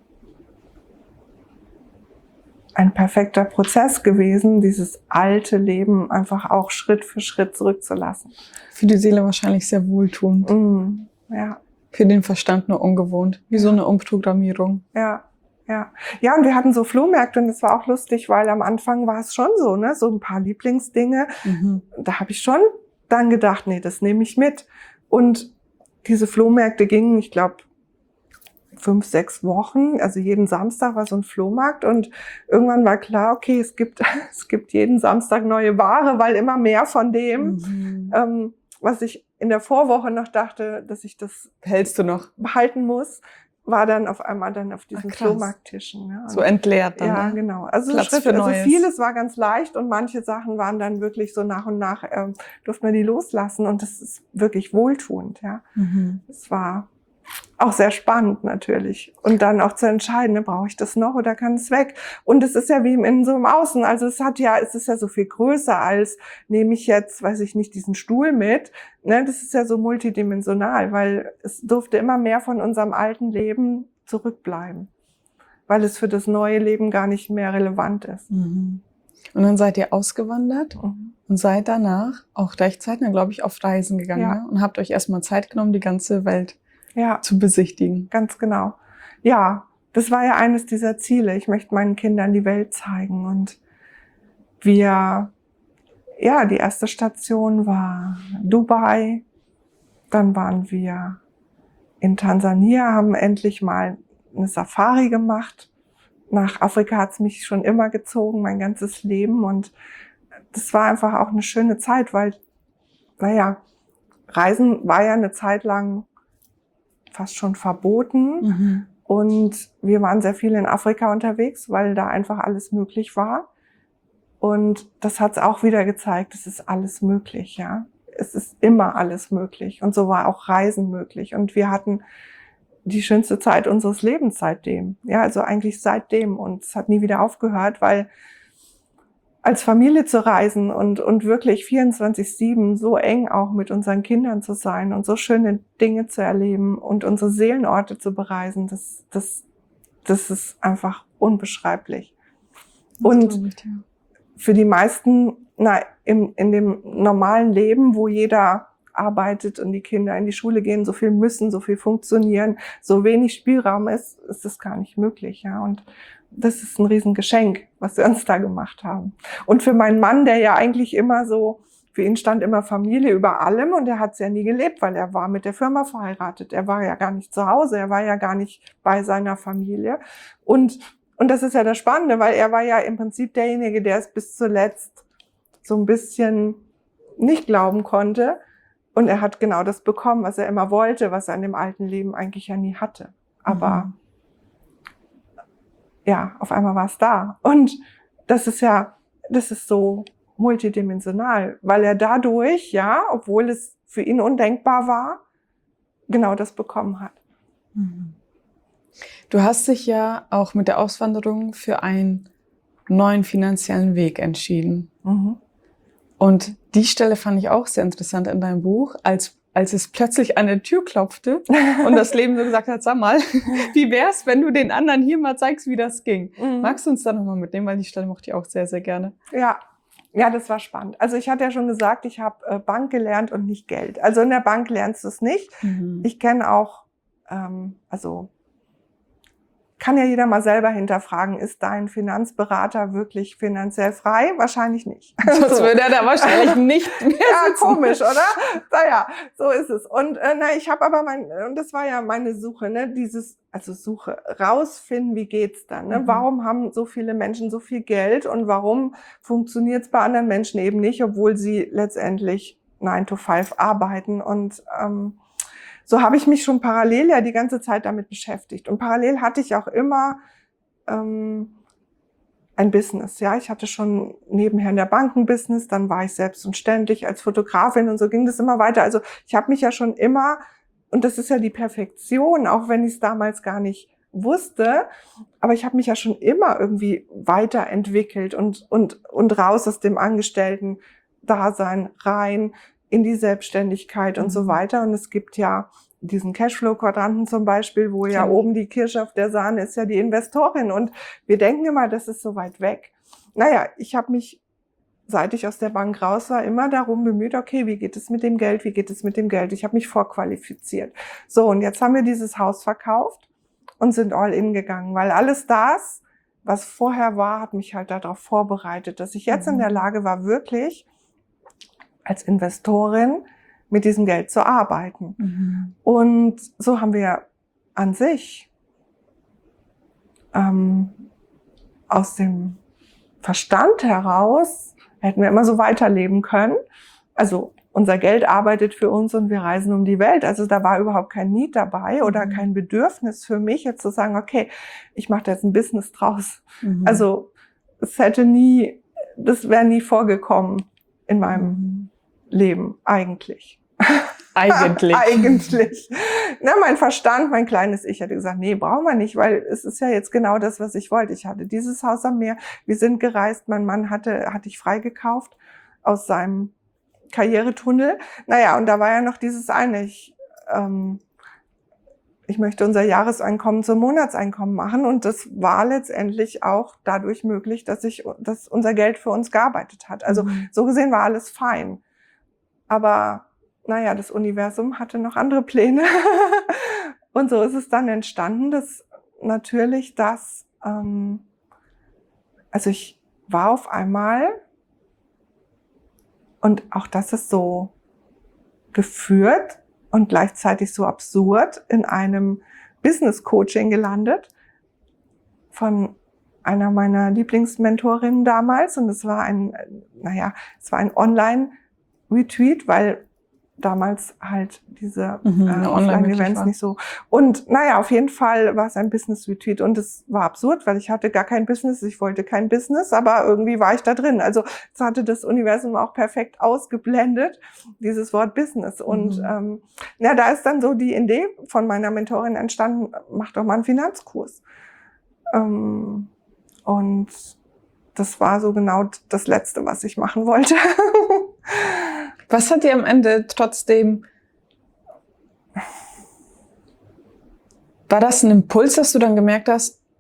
ein perfekter Prozess gewesen, dieses alte Leben einfach auch Schritt für Schritt zurückzulassen. Für die Seele wahrscheinlich sehr wohltuend. Mhm. Ja. Für den Verstand nur ungewohnt. Wie so eine Umprogrammierung. Ja. Ja, ja, und wir hatten so Flohmärkte und es war auch lustig, weil am Anfang war es schon so, ne, so ein paar Lieblingsdinge. Mhm. Da habe ich schon dann gedacht, nee, das nehme ich mit. Und diese Flohmärkte gingen, ich glaube, fünf, sechs Wochen. Also jeden Samstag war so ein Flohmarkt und irgendwann war klar, okay, es gibt es gibt jeden Samstag neue Ware, weil immer mehr von dem, mhm. ähm, was ich in der Vorwoche noch dachte, dass ich das hältst du noch behalten muss, war dann auf einmal dann auf diesen Ach, Flohmarkttischen. Ja. So entleert dann. Ja, ne? Genau. Also, Platz Schritt, für also Neues. vieles war ganz leicht und manche Sachen waren dann wirklich so nach und nach, ähm, durften wir die loslassen und das ist wirklich wohltuend. Ja, mhm. Es war auch sehr spannend natürlich und dann auch zu entscheiden, ne, brauche ich das noch oder kann es weg? Und es ist ja wie im Innen so im Außen. Also es hat ja, es ist ja so viel größer als nehme ich jetzt, weiß ich nicht, diesen Stuhl mit. Ne, das ist ja so multidimensional, weil es durfte immer mehr von unserem alten Leben zurückbleiben, weil es für das neue Leben gar nicht mehr relevant ist. Mhm. Und dann seid ihr ausgewandert mhm. und seid danach auch rechtzeitig, glaube ich, auf Reisen gegangen ja. ne? und habt euch erstmal Zeit genommen, die ganze Welt ja. zu besichtigen. Ganz genau. Ja, das war ja eines dieser Ziele. Ich möchte meinen Kindern die Welt zeigen und wir, ja, die erste Station war Dubai, dann waren wir in Tansania, haben endlich mal eine Safari gemacht. Nach Afrika hat's mich schon immer gezogen, mein ganzes Leben. Und das war einfach auch eine schöne Zeit, weil, naja, Reisen war ja eine Zeit lang fast schon verboten. Mhm. Und wir waren sehr viel in Afrika unterwegs, weil da einfach alles möglich war. Und das hat's auch wieder gezeigt, es ist alles möglich, ja. Es ist immer alles möglich. Und so war auch Reisen möglich. Und wir hatten die schönste Zeit unseres Lebens seitdem. Ja, also eigentlich seitdem. Und es hat nie wieder aufgehört, weil als Familie zu reisen und, und wirklich vierundzwanzig sieben so eng auch mit unseren Kindern zu sein und so schöne Dinge zu erleben und unsere Seelenorte zu bereisen, das, das das ist einfach unbeschreiblich. Das Und glaub ich, ja. für die meisten, na, im, in dem normalen Leben, wo jeder arbeitet und die Kinder in die Schule gehen, so viel müssen, so viel funktionieren, so wenig Spielraum ist, ist das gar nicht möglich, ja. Und das ist ein Riesengeschenk, was wir uns da gemacht haben. Und für meinen Mann, der ja eigentlich immer so, für ihn stand immer Familie über allem und er hat es ja nie gelebt, weil er war mit der Firma verheiratet. Er war ja gar nicht zu Hause, er war ja gar nicht bei seiner Familie. Und, und das ist ja das Spannende, weil er war ja im Prinzip derjenige, der es bis zuletzt so ein bisschen nicht glauben konnte. Und er hat genau das bekommen, was er immer wollte, was er in dem alten Leben eigentlich ja nie hatte. Aber mhm. ja, auf einmal war es da. Und das ist ja, das ist so multidimensional, weil er dadurch, ja, obwohl es für ihn undenkbar war, genau das bekommen hat. Mhm. Du hast dich ja auch mit der Auswanderung für einen neuen finanziellen Weg entschieden. Mhm. Und die Stelle fand ich auch sehr interessant in deinem Buch, als als es plötzlich an der Tür klopfte und das Leben so gesagt hat, sag mal, wie wär's, wenn du den anderen hier mal zeigst, wie das ging? Mhm. Magst du uns da nochmal mitnehmen, weil die Stelle mochte ich auch sehr, sehr gerne. Ja, ja, das war spannend. Also ich hatte ja schon gesagt, ich habe äh, Bank gelernt und nicht Geld. Also in der Bank lernst du es nicht. Mhm. Ich kenne auch, ähm, also kann ja jeder mal selber hinterfragen, ist dein Finanzberater wirklich finanziell frei? Wahrscheinlich nicht. Das so. Würde er da wahrscheinlich nicht mehr Ja, sitzen. Komisch, oder? Naja, so ist es. Und äh, na, ich habe aber mein, und das war ja meine Suche, ne, dieses, also Suche, rausfinden, wie geht's dann? Ne? Mhm. Warum haben so viele Menschen so viel Geld und warum funktioniert es bei anderen Menschen eben nicht, obwohl sie letztendlich nine to five arbeiten? Und ähm, so habe ich mich schon parallel ja die ganze Zeit damit beschäftigt. Und parallel hatte ich auch immer ähm, ein Business. Ja, ich hatte schon nebenher in der Bank ein Business, dann war ich selbst und ständig als Fotografin und so ging das immer weiter. Also ich habe mich ja schon immer, und das ist ja die Perfektion, auch wenn ich es damals gar nicht wusste, aber ich habe mich ja schon immer irgendwie weiterentwickelt und und und raus aus dem Angestellten-Dasein rein in die Selbstständigkeit und mhm. so weiter. Und es gibt ja diesen Cashflow-Quadranten zum Beispiel, wo ja, ja oben die Kirsche auf der Sahne ist ja die Investorin. Und wir denken immer, das ist so weit weg. Naja, ich habe mich, seit ich aus der Bank raus war, immer darum bemüht, okay, wie geht es mit dem Geld, wie geht es mit dem Geld? Ich habe mich vorqualifiziert. So, und jetzt haben wir dieses Haus verkauft und sind all in gegangen, weil alles das, was vorher war, hat mich halt darauf vorbereitet, dass ich jetzt mhm. in der Lage war, wirklich als Investorin mit diesem Geld zu arbeiten. Mhm. Und so haben wir an sich ähm, aus dem Verstand heraus, hätten wir immer so weiterleben können. Also unser Geld arbeitet für uns und wir reisen um die Welt. Also da war überhaupt kein Need dabei oder mhm. kein Bedürfnis für mich, jetzt zu sagen, okay, ich mache da jetzt ein Business draus. Mhm. Also es hätte nie, das wäre nie vorgekommen in meinem mhm. Leben, eigentlich. Eigentlich. Eigentlich. Na, mein Verstand, mein kleines Ich hätte gesagt, nee, brauchen wir nicht, weil es ist ja jetzt genau das, was ich wollte. Ich hatte dieses Haus am Meer, wir sind gereist, mein Mann hatte, hatte ich freigekauft aus seinem Karrieretunnel. Naja, und da war ja noch dieses eine, ich, ähm, ich möchte unser Jahreseinkommen zum Monatseinkommen machen und das war letztendlich auch dadurch möglich, dass ich, dass unser Geld für uns gearbeitet hat. Also mhm. so gesehen war alles fein. Aber naja, das Universum hatte noch andere Pläne. Und so ist es dann entstanden, dass natürlich das, ähm, also ich war auf einmal, und auch das ist so geführt und gleichzeitig so absurd, in einem Business-Coaching gelandet von einer meiner Lieblingsmentorinnen damals. Und es war ein, naja, es war ein Online-Retreat, weil damals halt diese mhm, äh, Offline-Events nicht so. Und naja, auf jeden Fall war es ein Business-Retreat und es war absurd, weil ich hatte gar kein Business, ich wollte kein Business, aber irgendwie war ich da drin. Also es hatte das Universum auch perfekt ausgeblendet, dieses Wort Business. Und mhm. ähm, ja, da ist dann so die Idee von meiner Mentorin entstanden, mach doch mal einen Finanzkurs. Ähm, und das war so genau das Letzte, was ich machen wollte. Was hat dir am Ende trotzdem, war das ein Impuls, dass du dann gemerkt hast,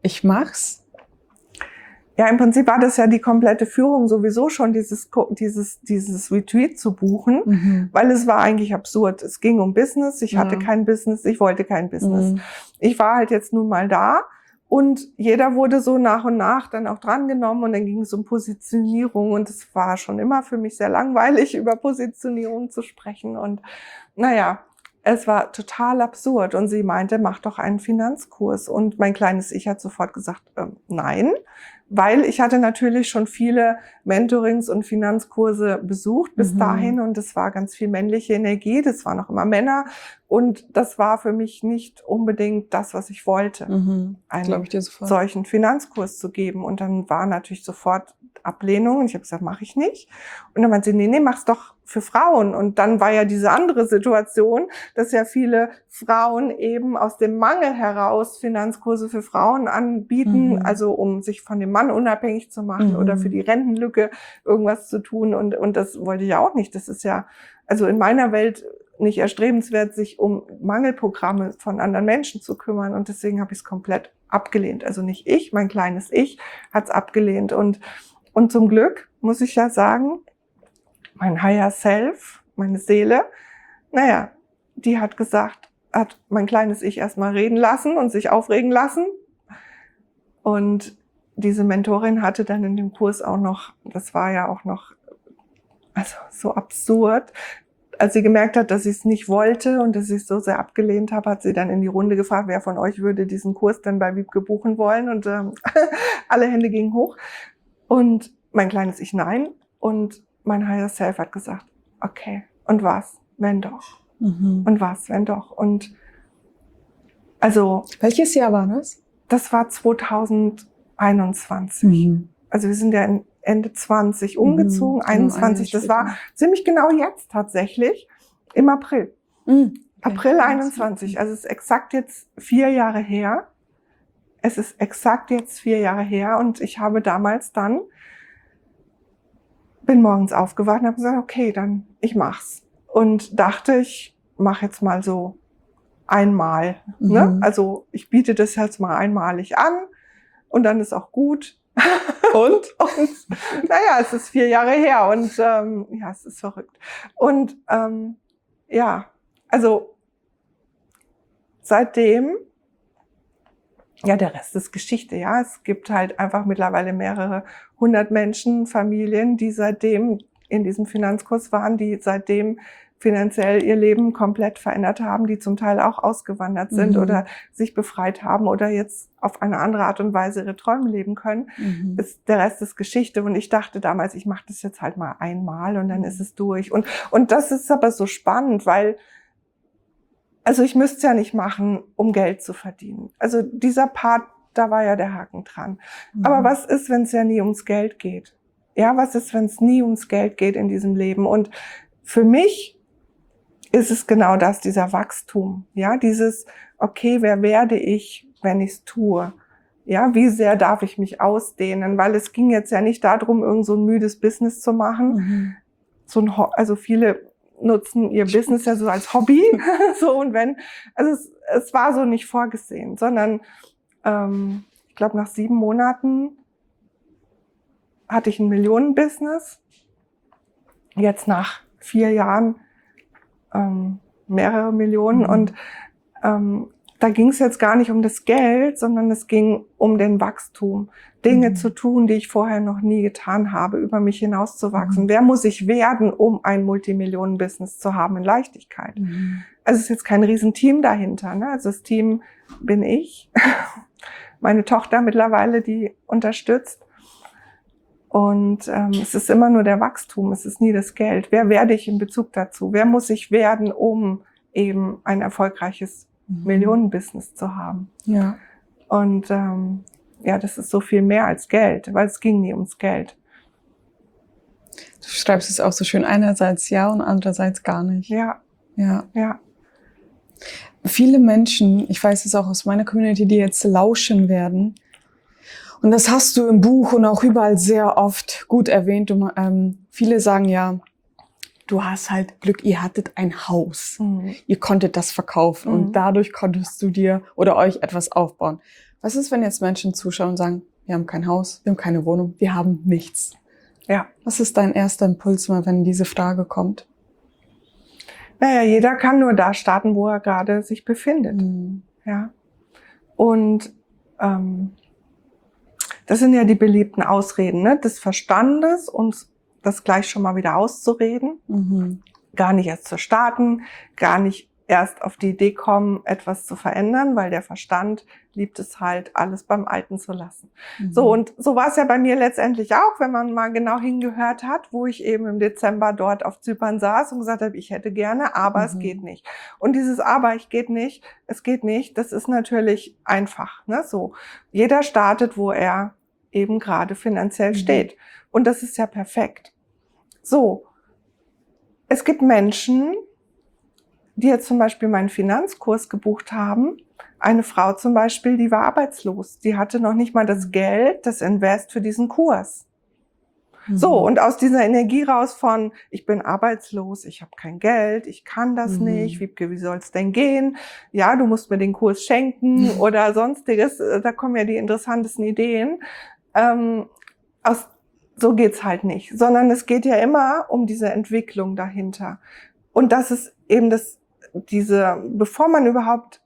ich mach's? Ja, im Prinzip war das ja die komplette Führung sowieso schon, dieses, dieses, dieses Retreat zu buchen, mhm. weil es war eigentlich absurd. Es ging um Business, ich hatte ja. kein Business, ich wollte kein Business. Mhm. Ich war halt jetzt nun mal da und jeder wurde so nach und nach dann auch drangenommen und dann ging es um Positionierung und es war schon immer für mich sehr langweilig, über Positionierung zu sprechen und naja, es war total absurd und sie meinte, mach doch einen Finanzkurs und mein kleines Ich hat sofort gesagt, äh, nein, weil ich hatte natürlich schon viele Mentorings und Finanzkurse besucht bis mhm. dahin und es war ganz viel männliche Energie, das waren auch immer Männer und das war für mich nicht unbedingt das, was ich wollte, mhm. einen ich dir sofort. solchen Finanzkurs zu geben und dann war natürlich sofort Ablehnung und ich habe gesagt, mache ich nicht und dann meinte sie, nee, nee, mach's doch für Frauen und dann war ja diese andere Situation, dass ja viele Frauen eben aus dem Mangel heraus Finanzkurse für Frauen anbieten, mhm. also um sich von dem Mann unabhängig zu machen mhm. oder für die Rentenlücke irgendwas zu tun und und das wollte ich ja auch nicht. Das ist ja also in meiner Welt nicht erstrebenswert, sich um Mangelprogramme von anderen Menschen zu kümmern und deswegen habe ich es komplett abgelehnt. Also nicht ich, mein kleines Ich hat es abgelehnt und und zum Glück muss ich ja sagen, mein Higher Self, meine Seele, naja, die hat gesagt, hat mein kleines Ich erstmal reden lassen und sich aufregen lassen. Und diese Mentorin hatte dann in dem Kurs auch noch, das war ja auch noch, also so absurd, als sie gemerkt hat, dass ich es nicht wollte und dass ich es so sehr abgelehnt habe, hat sie dann in die Runde gefragt, wer von euch würde diesen Kurs dann bei Wiebke buchen wollen und ähm, alle Hände gingen hoch. Und mein kleines Ich nein und mein Higher Self hat gesagt, okay, und was, wenn doch? Mhm. Und was, wenn doch? Und also... Welches Jahr war das? Das war zwanzig einundzwanzig. Mhm. Also wir sind ja Ende zwanzig umgezogen, mhm. einundzwanzig. Das war ziemlich genau jetzt tatsächlich, im April. Mhm. Okay. April einundzwanzig, also es ist exakt jetzt vier Jahre her. Es ist exakt jetzt vier Jahre her und ich habe damals dann bin morgens aufgewacht und habe gesagt, okay, dann ich mach's. Und dachte, ich mache jetzt mal so einmal. Mhm. Ne? Also ich biete das jetzt mal einmalig an und dann ist auch gut. Und? und naja, es ist vier Jahre her und ähm, ja, es ist verrückt. Und ähm, ja, also seitdem, ja, der Rest ist Geschichte, ja. Es gibt halt einfach mittlerweile mehrere hundert Menschen, Familien, die seitdem in diesem Finanzkurs waren, die seitdem finanziell ihr Leben komplett verändert haben, die zum Teil auch ausgewandert sind mhm. oder sich befreit haben oder jetzt auf eine andere Art und Weise ihre Träume leben können. Mhm. Ist, der Rest ist Geschichte. Und ich dachte damals, ich mache das jetzt halt mal einmal und dann ist es durch. Und, und das ist aber so spannend, weil also ich müsste es ja nicht machen, um Geld zu verdienen. Also dieser Part, da war ja der Haken dran. Mhm. Aber was ist, wenn es ja nie ums Geld geht? Ja, was ist, wenn es nie ums Geld geht in diesem Leben? Und für mich ist es genau das, dieser Wachstum. Ja, dieses, okay, wer werde ich, wenn ich es tue? Ja, wie sehr darf ich mich ausdehnen? Weil es ging jetzt ja nicht darum, irgend so ein müdes Business zu machen. Mhm. So ein, also viele nutzen ihr Business ja so als Hobby, so und wenn, also es, es war so nicht vorgesehen, sondern ähm, ich glaube nach sieben Monaten hatte ich ein Millionenbusiness, jetzt nach vier Jahren ähm, mehrere Millionen mhm. und ähm, da ging es jetzt gar nicht um das Geld, sondern es ging um den Wachstum. Dinge mhm. zu tun, die ich vorher noch nie getan habe, über mich hinauszuwachsen. Mhm. Wer muss ich werden, um ein Multimillionen-Business zu haben in Leichtigkeit? Mhm. Also es ist jetzt kein Riesenteam dahinter. Ne? Also das Team bin ich, meine Tochter mittlerweile, die unterstützt. Und ähm, es ist immer nur der Wachstum, es ist nie das Geld. Wer werde ich in Bezug dazu? Wer muss ich werden, um eben ein erfolgreiches Millionenbusiness zu haben. Ja. Und ähm, ja, das ist so viel mehr als Geld, weil es ging nie ums Geld. Du schreibst es auch so schön, einerseits ja und andererseits gar nicht. Ja. Ja. Ja. Viele Menschen, ich weiß es auch aus meiner Community, die jetzt lauschen werden, und das hast du im Buch und auch überall sehr oft gut erwähnt, du, ähm, viele sagen ja, du hast halt Glück, ihr hattet ein Haus. Mhm. Ihr konntet das verkaufen Mhm. und dadurch konntest du dir oder euch etwas aufbauen. Was ist, wenn jetzt Menschen zuschauen und sagen, wir haben kein Haus, wir haben keine Wohnung, wir haben nichts? Ja. Was ist dein erster Impuls mal, wenn diese Frage kommt? Naja, jeder kann nur da starten, wo er gerade sich befindet. Mhm. Ja. Und ähm, das sind ja die beliebten Ausreden, ne? Des Verstandes, uns das gleich schon mal wieder auszureden, Mhm. gar nicht erst zu starten, gar nicht erst auf die Idee kommen, etwas zu verändern, weil der Verstand liebt es halt, alles beim Alten zu lassen. Mhm. So, und so war es ja bei mir letztendlich auch, wenn man mal genau hingehört hat, wo ich eben im Dezember dort auf Zypern saß und gesagt habe, ich hätte gerne, aber Mhm. es geht nicht. Und dieses aber, ich geht nicht, es geht nicht, das ist natürlich einfach, ne? So, jeder startet, wo er eben gerade finanziell Mhm. steht. Und das ist ja perfekt. So, es gibt Menschen, die jetzt zum Beispiel meinen Finanzkurs gebucht haben. Eine Frau zum Beispiel, die war arbeitslos. Die hatte noch nicht mal das Geld, das Invest für diesen Kurs. Mhm. So, und aus dieser Energie raus von, ich bin arbeitslos, ich habe kein Geld, ich kann das Mhm. nicht, Wiebke, wie soll's denn gehen? Ja, du musst mir den Kurs schenken oder sonstiges. Da kommen ja die interessantesten Ideen. Ähm, aus, so geht's halt nicht, sondern es geht ja immer um diese Entwicklung dahinter. Und das ist eben das, diese, bevor man überhaupt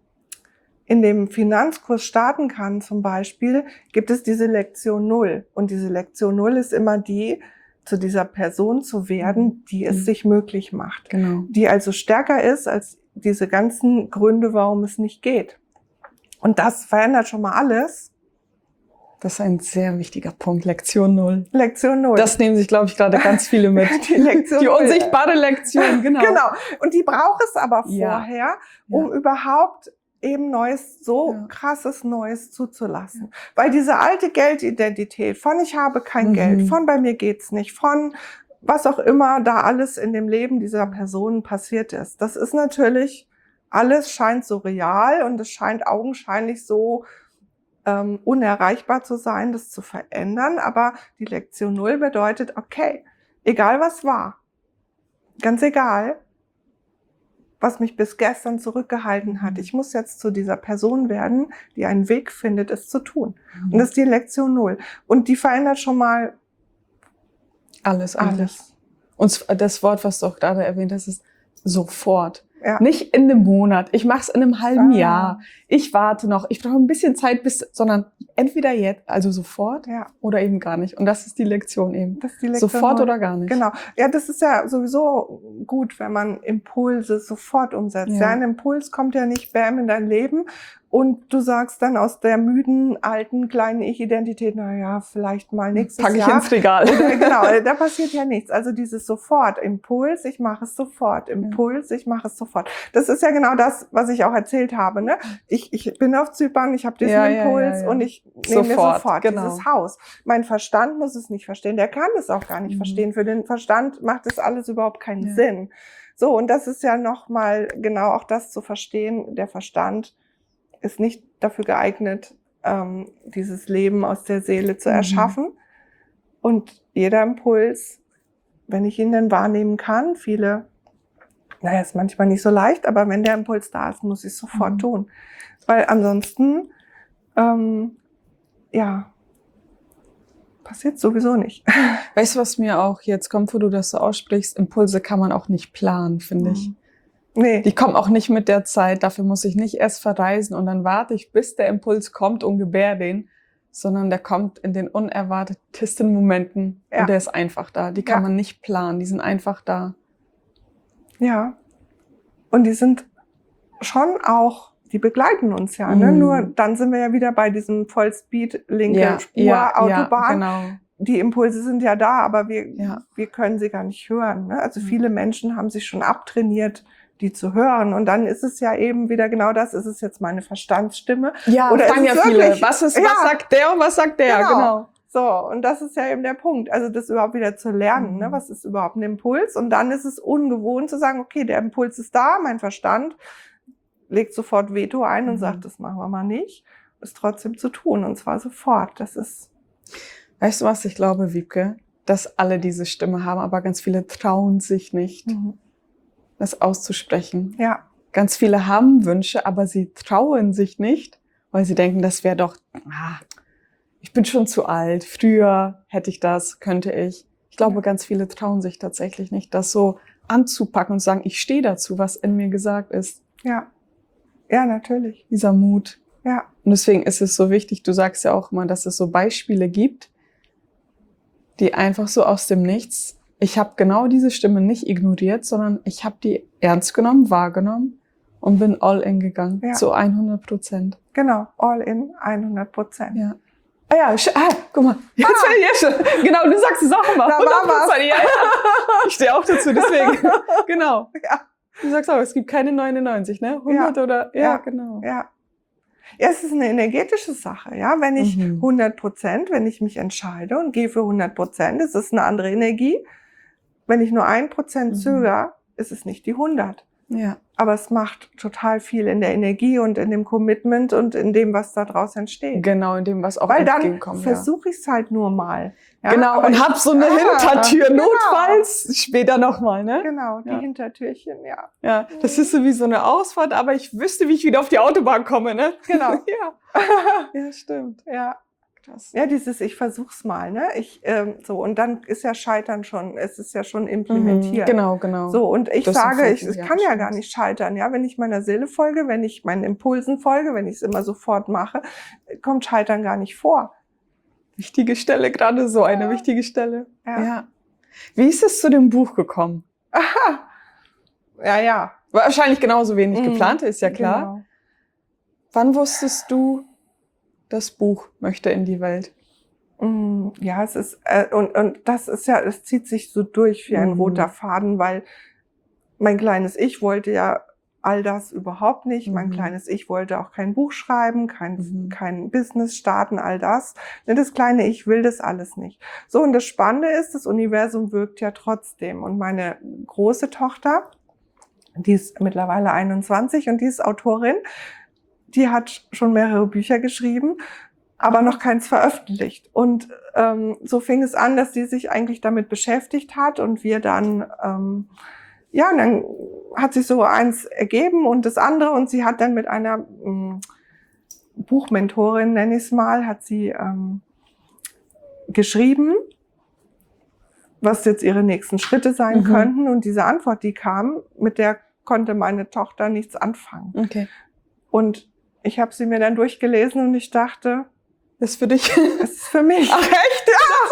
in dem Finanzkurs starten kann zum Beispiel, gibt es diese Lektion Null. Und diese Lektion Null ist immer die, zu dieser Person zu werden, die es Mhm. sich möglich macht. Genau. Die also stärker ist als diese ganzen Gründe, warum es nicht geht. Und das verändert schon mal alles. Das ist ein sehr wichtiger Punkt, Lektion Null. Lektion Null. Das nehmen sich, glaube ich, gerade ganz viele mit. Die Lektion Die Null. unsichtbare Lektion, genau. Genau. Und die braucht es aber Ja. vorher, um Ja. überhaupt eben Neues, so Ja. krasses Neues zuzulassen. Weil diese alte Geldidentität von ich habe kein Mhm. Geld, von bei mir geht's nicht, von was auch immer da alles in dem Leben dieser Person passiert ist. Das ist natürlich, alles scheint so real und es scheint augenscheinlich so ähm, unerreichbar zu sein, das zu verändern. Aber die Lektion Null bedeutet, okay, egal was war, ganz egal, was mich bis gestern zurückgehalten hat. Ich muss jetzt zu dieser Person werden, die einen Weg findet, es zu tun. Mhm. Und das ist die Lektion Null. Und die verändert schon mal Alles, eigentlich. alles. Und das Wort, was du auch gerade erwähnt hast, ist sofort. Ja. Nicht in einem Monat. Ich mache es in einem halben Ah. Jahr. Ich warte noch. Ich brauche ein bisschen Zeit, bis, sondern entweder jetzt, also sofort, Ja, oder eben gar nicht. Und das ist die Lektion eben. das ist die Lektion Sofort Null. oder gar nicht. Genau. Ja, das ist ja sowieso gut, wenn man Impulse sofort umsetzt. Ja. Ja, ein Impuls kommt ja nicht bam in dein Leben und du sagst dann aus der müden, alten, kleinen Ich-Identität, na ja, vielleicht mal nächstes Pack ich Jahr. ins Regal. Oder, genau, da passiert ja nichts. Also dieses sofort, Impuls, ich mache es sofort, Impuls, ich mache es sofort. Das ist ja genau das, was ich auch erzählt habe. Ne? Ich, ich bin auf Zypern, ich habe diesen Ja, ja, Impuls ja, ja. und ich nehme mir Sofort, sofort genau. dieses Haus. Mein Verstand muss es nicht verstehen, der kann es auch gar nicht Mhm. verstehen. Für den Verstand macht das alles überhaupt keinen Ja. Sinn. So, und das ist ja nochmal genau auch das zu verstehen, der Verstand ist nicht dafür geeignet, ähm, dieses Leben aus der Seele zu Mhm. erschaffen. Und jeder Impuls, wenn ich ihn denn wahrnehmen kann, viele, naja, ist manchmal nicht so leicht, aber wenn der Impuls da ist, muss ich es sofort Mhm. tun. Weil ansonsten, ähm, ja, passiert sowieso nicht. Weißt du, was mir auch jetzt kommt, wo du das so aussprichst? Impulse kann man auch nicht planen, finde ich. Nee. Die kommen auch nicht mit der Zeit. Dafür muss ich nicht erst verreisen und dann warte ich, bis der Impuls kommt und gebär den, sondern der kommt in den unerwartetesten Momenten Ja. und der ist einfach da. Die kann Ja. man nicht planen, die sind einfach da. Ja. Und die sind schon auch, die begleiten uns ja, ne? Mhm. Nur dann sind wir ja wieder bei diesem Vollspeed, linke Spur, Autobahn. Ja, genau. Die Impulse sind ja da, aber wir, Ja. wir können sie gar nicht hören. Ne? Also Mhm. viele Menschen haben sich schon abtrainiert, die zu hören. Und dann ist es ja eben wieder genau das, ist es jetzt meine Verstandsstimme? Ja, Oder fragen ist ja es viele, wirklich- was ist, Ja. was sagt der und was sagt der, Genau. genau. So, und das ist ja eben der Punkt. Also das überhaupt wieder zu lernen, Mhm. ne? Was ist überhaupt ein Impuls? Und dann ist es ungewohnt zu sagen, okay, der Impuls ist da, mein Verstand legt sofort Veto ein und Mhm. sagt, das machen wir mal nicht. Ist trotzdem zu tun, und zwar sofort. Das ist, Weißt du, was ich glaube, Wiebke? dass alle diese Stimme haben, aber ganz viele trauen sich nicht, Mhm. das auszusprechen. Ja. Ganz viele haben Wünsche, aber sie trauen sich nicht, weil sie denken, das wäre doch, ah, ich bin schon zu alt, früher hätte ich das, könnte ich. Ich glaube, Ja. ganz viele trauen sich tatsächlich nicht, das so anzupacken und sagen, ich stehe dazu, was in mir gesagt ist. Ja. Ja, natürlich. Dieser Mut. Ja. Und deswegen ist es so wichtig, du sagst ja auch immer, dass es so Beispiele gibt, die einfach so aus dem Nichts, ich habe genau diese Stimme nicht ignoriert, sondern ich habe die ernst genommen, wahrgenommen und bin all in gegangen, Ja. zu hundert Prozent. Genau. All in, hundert Prozent. Ja. Ah ja, sch- ah, guck mal, jetzt Ah. ah. ja schon. Genau, du sagst es auch immer. Da war hundert Prozent. Ja, ja. Ich stehe auch dazu, deswegen. Genau. Ja. Du sagst auch, es gibt keine neunundneunzig, ne? hundert Ja. oder, ja, Ja. genau. Ja. Ja, es ist eine energetische Sache, ja. Wenn ich Mhm. hundert Prozent, wenn ich mich entscheide und gehe für hundert Prozent, ist es eine andere Energie. Wenn ich nur ein Prozent Mhm. zögere, ist es nicht die hundert. Ja. Aber es macht total viel in der Energie und in dem Commitment und in dem, was da draus entsteht. Genau, in dem, was auch Weil dann entgegenkommt. Ja. versuche ich es halt nur mal. Ja? Genau, Aber und ich- hab so eine Ah, Hintertür, genau. notfalls, später nochmal, ne? Genau, die Ja. Hintertürchen, ja. Ja, das ist so wie so eine Ausfahrt, aber ich wüsste, wie ich wieder auf die Autobahn komme, ne? Genau. Ja, ja, stimmt. Ja. Krass. Ja, dieses ich versuch's mal, ne? Ich ähm, so und dann ist ja Scheitern schon, es ist ja schon implementiert. Mhm, genau, genau. So und ich Das ist ein sage, ich, Fokus, es ja, kann ja stimmt. gar nicht scheitern, ja, wenn ich meiner Seele folge, wenn ich meinen Impulsen folge, wenn ich es immer sofort mache, kommt Scheitern gar nicht vor. Wichtige Stelle, gerade so eine Ja. wichtige Stelle. Ja. Ja. Wie ist es zu dem Buch gekommen? Aha. Ja, ja. Wahrscheinlich genauso wenig Mhm, geplant, ist ja klar. Genau. Wann wusstest du, das Buch möchte in die Welt? Mm, Ja, es ist, äh, und, und das ist ja, es zieht sich so durch wie ein Mhm. roter Faden, weil mein kleines Ich wollte ja all das überhaupt nicht. Mein Mhm. kleines Ich wollte auch kein Buch schreiben, kein, Mhm. kein Business starten, all das. Denn das kleine Ich will das alles nicht. So, und das Spannende ist, das Universum wirkt ja trotzdem. Und meine große Tochter, die ist mittlerweile einundzwanzig und die ist Autorin, die hat schon mehrere Bücher geschrieben, aber noch keins veröffentlicht. Und ähm, so fing es an, dass sie sich eigentlich damit beschäftigt hat und wir dann, ähm, ja, und dann hat sich so eins ergeben und das andere und sie hat dann mit einer ähm, Buchmentorin, nenne ich es mal, hat sie ähm, geschrieben, was jetzt ihre nächsten Schritte sein Mhm. könnten. Und diese Antwort, die kam, mit der konnte meine Tochter nichts anfangen. Okay. Und ich habe sie mir dann durchgelesen und ich dachte, Das ist für dich. es ist für mich. Ach, echt?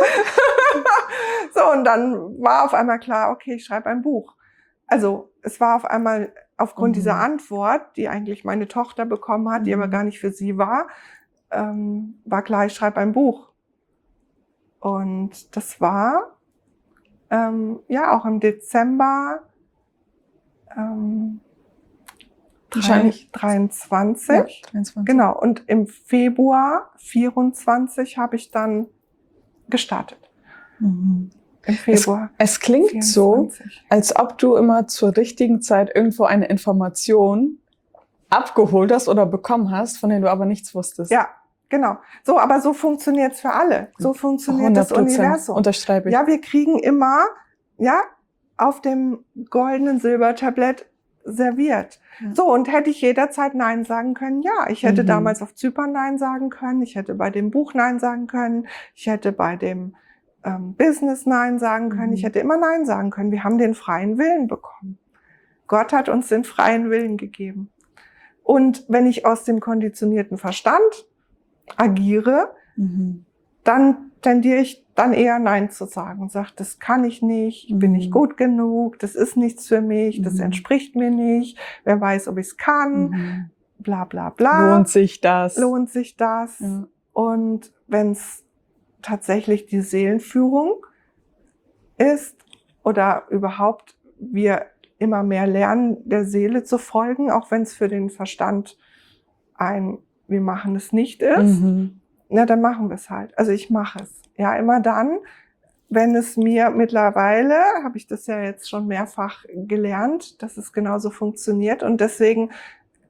So, und dann war auf einmal klar, okay, ich schreibe ein Buch. Also es war auf einmal aufgrund Mhm. dieser Antwort, die eigentlich meine Tochter bekommen hat, die Mhm. aber gar nicht für sie war, ähm, war klar, ich schreibe ein Buch. Und das war ähm, ja auch im Dezember ähm, Wahrscheinlich. dreiundzwanzig. Ja, dreiundzwanzig. Genau, und im Februar vierundzwanzig habe ich dann gestartet. Mhm. Im Februar Es klingt so, vierundzwanzig. als ob du immer zur richtigen Zeit irgendwo eine Information abgeholt hast oder bekommen hast, von der du aber nichts wusstest. Ja, genau. So, aber so funktioniert's für alle. So funktioniert das Universum. Unterschreibe ich. Ja, wir kriegen immer, ja, auf dem goldenen Silbertablett serviert. Ja. So, und hätte ich jederzeit Nein sagen können? Ja, ich hätte Mhm. damals auf Zypern Nein sagen können. Ich hätte bei dem Buch Nein sagen können. Ich hätte bei dem ähm, Business Nein sagen können. Mhm. Ich hätte immer Nein sagen können. Wir haben den freien Willen bekommen. Gott hat uns den freien Willen gegeben. Und wenn ich aus dem konditionierten Verstand agiere, Mhm. dann tendiere ich dann eher Nein zu sagen und sage, das kann ich nicht, ich bin nicht Mhm. gut genug, das ist nichts für mich, das Mhm. entspricht mir nicht, wer weiß, ob ich es kann, Mhm. bla bla bla. Lohnt sich das? Lohnt sich das? Ja. Und wenn es tatsächlich die Seelenführung ist oder überhaupt wir immer mehr lernen, der Seele zu folgen, auch wenn es für den Verstand ein wir machen es nicht ist, Mhm. na, dann machen wir es halt. Also ich mache es. Ja, immer dann, wenn es mir mittlerweile, habe ich das ja jetzt schon mehrfach gelernt, dass es genauso funktioniert. Und deswegen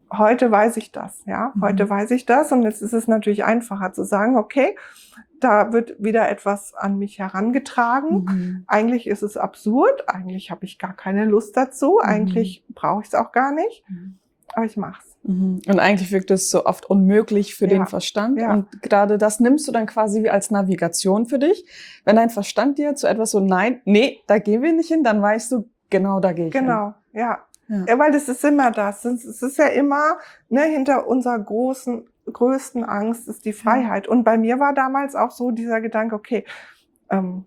heute weiß ich das, ja. Mhm. Heute weiß ich das und jetzt ist es natürlich einfacher zu sagen, okay, da wird wieder etwas an mich herangetragen. Mhm. Eigentlich ist es absurd, eigentlich habe ich gar keine Lust dazu, Mhm. eigentlich brauche ich es auch gar nicht, Mhm. aber ich mach's. Mhm. Und eigentlich wirkt es so oft unmöglich für Ja. den Verstand. Ja. Und gerade das nimmst du dann quasi wie als Navigation für dich. Wenn dein Verstand dir zu etwas so, nein, nee, da gehen wir nicht hin, dann weißt du, genau da gehe ich hin. Genau, ja. Ja. Ja, weil das ist immer das. Es ist ja immer, ne, hinter unserer großen, größten Angst ist die Freiheit. Ja. Und bei mir war damals auch so dieser Gedanke, okay, ähm,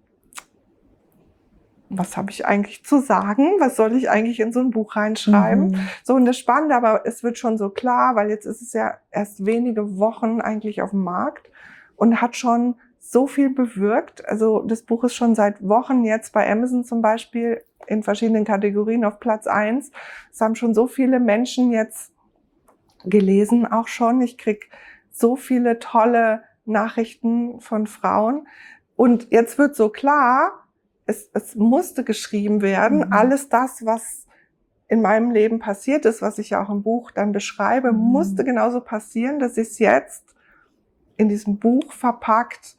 was habe ich eigentlich zu sagen? Was soll ich eigentlich in so ein Buch reinschreiben? Mhm. So, und das Spannende, aber es wird schon so klar, weil jetzt ist es ja erst wenige Wochen eigentlich auf dem Markt und hat schon so viel bewirkt. Also das Buch ist schon seit Wochen jetzt bei Amazon zum Beispiel in verschiedenen Kategorien auf Platz eins. Es haben schon so viele Menschen jetzt gelesen auch schon. Ich krieg so viele tolle Nachrichten von Frauen. Und jetzt wird so klar, es, es musste geschrieben werden. Mhm. Alles das, was in meinem Leben passiert ist, was ich ja auch im Buch dann beschreibe, mhm. musste genauso passieren, dass ich es jetzt in diesem Buch verpackt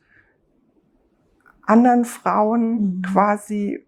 anderen Frauen mhm. quasi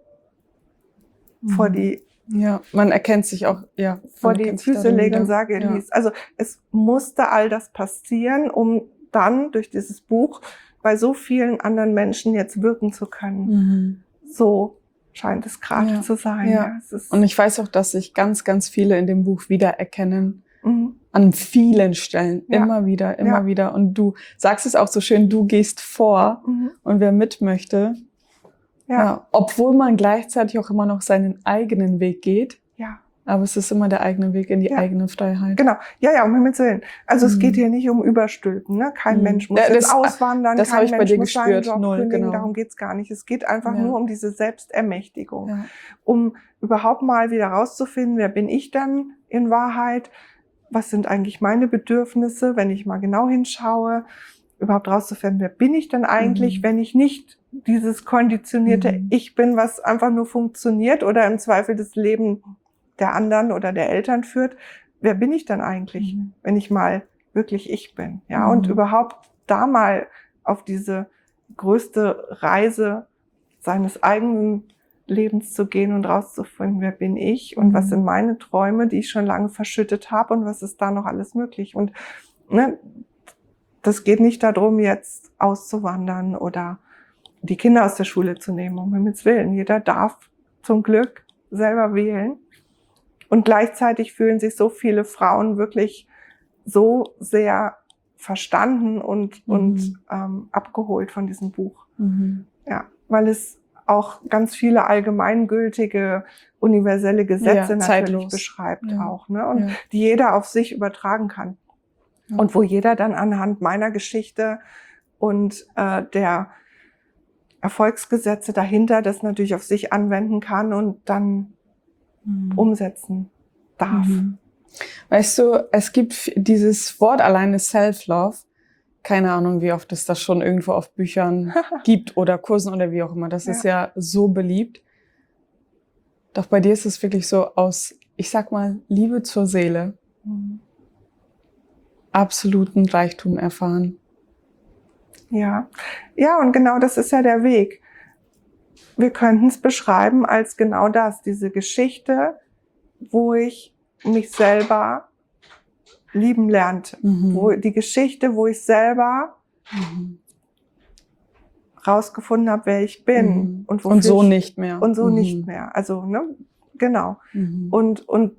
mhm. vor die ja, man erkennt sich auch, ja, vor die Füße legen und sage, ja. Also es musste all das passieren, um dann durch dieses Buch bei so vielen anderen Menschen jetzt wirken zu können. Mhm. So scheint es gerade ja. zu sein. Ja. Ja, es ist und ich weiß auch, dass sich ganz, ganz viele in dem Buch wiedererkennen. Mhm. An vielen Stellen, Ja. immer wieder, immer Ja. wieder. Und du sagst es auch so schön, du gehst vor Mhm. und wer mit möchte, ja. ja, obwohl man gleichzeitig auch immer noch seinen eigenen Weg geht. Ja. Aber es ist immer der eigene Weg in die ja. eigene Freiheit. Genau. Ja, ja, um Himmels Willen. Also Mhm. es geht hier nicht um Überstülpen. Ne? Kein Mhm. Mensch muss Ja, jetzt das- auswandern, das kein habe ich bei Mensch dir muss seinen gespürt. Job Null, kündigen. genau. Darum geht's gar nicht. Es geht einfach Ja. nur um diese Selbstermächtigung. Ja. Um überhaupt mal wieder rauszufinden, wer bin ich dann in Wahrheit? Was sind eigentlich meine Bedürfnisse, wenn ich mal genau hinschaue? Überhaupt rauszufinden, wer bin ich denn eigentlich, Mhm. wenn ich nicht dieses konditionierte Mhm. Ich bin, was einfach nur funktioniert oder im Zweifel das Leben der anderen oder der Eltern führt. Wer bin ich dann eigentlich, Mhm. wenn ich mal wirklich ich bin? Ja, Mhm. und überhaupt da mal auf diese größte Reise seines eigenen Lebens zu gehen und rauszufinden, wer bin ich und Mhm. was sind meine Träume, die ich schon lange verschüttet habe und was ist da noch alles möglich. Und ne, das geht nicht darum, jetzt auszuwandern oder die Kinder aus der Schule zu nehmen, um Himmels Willen. Jeder darf zum Glück selber wählen. Und gleichzeitig fühlen sich so viele Frauen wirklich so sehr verstanden und, Mhm. und ähm, abgeholt von diesem Buch. Mhm. Ja, weil es auch ganz viele allgemeingültige, universelle Gesetze Ja, natürlich zeitlos. beschreibt Ja. auch, ne? Und Ja. die jeder auf sich übertragen kann. Ja. Und wo jeder dann anhand meiner Geschichte und äh, der Erfolgsgesetze dahinter das natürlich auf sich anwenden kann und dann Mhm. umsetzen darf. Mhm. Weißt du, es gibt dieses Wort alleine Self-Love. Keine Ahnung, wie oft es das schon irgendwo auf Büchern gibt oder Kursen oder wie auch immer. Das Ja. ist ja so beliebt. Doch bei dir ist es wirklich so aus, ich sag mal, Liebe zur Seele, Mhm. absoluten Reichtum erfahren. Ja, ja, und genau das ist ja der Weg. Wir könnten es beschreiben als genau das, diese Geschichte, wo ich mich selber lieben lernte. Mhm. Wo, die Geschichte, wo ich selber Mhm. rausgefunden habe, wer ich bin. Mhm. Und, Und so ich, nicht mehr. Und so Mhm. nicht mehr. Also, ne, genau. Mhm. Und, und,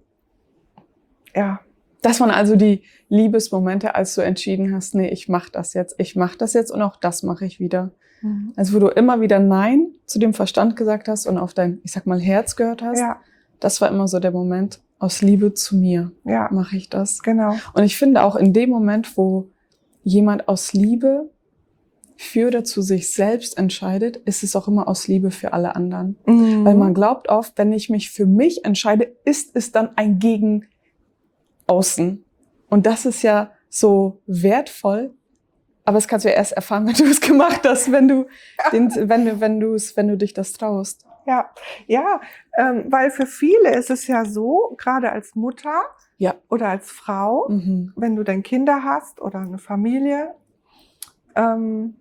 ja. Das waren also die Liebesmomente, als du entschieden hast, nee, ich mach das jetzt, ich mach das jetzt und auch das mache ich wieder. Mhm. Also wo du immer wieder Nein zu dem Verstand gesagt hast und auf dein, ich sag mal, Herz gehört hast. Ja, Das war immer so der Moment, aus Liebe zu mir ja, mache ich das. genau. Und ich finde auch in dem Moment, wo jemand aus Liebe für oder zu sich selbst entscheidet, ist es auch immer aus Liebe für alle anderen. Mhm. Weil man glaubt oft, wenn ich mich für mich entscheide, ist es dann ein Gegen außen. Und das ist ja so wertvoll. Aber das kannst du ja erst erfahren, wenn du es gemacht hast, wenn du, den, wenn du, wenn du es, wenn du dich das traust. Ja, ja, ähm, weil für viele ist es ja so, gerade als Mutter Ja. oder als Frau, Mhm. wenn du dann Kinder hast oder eine Familie, ähm,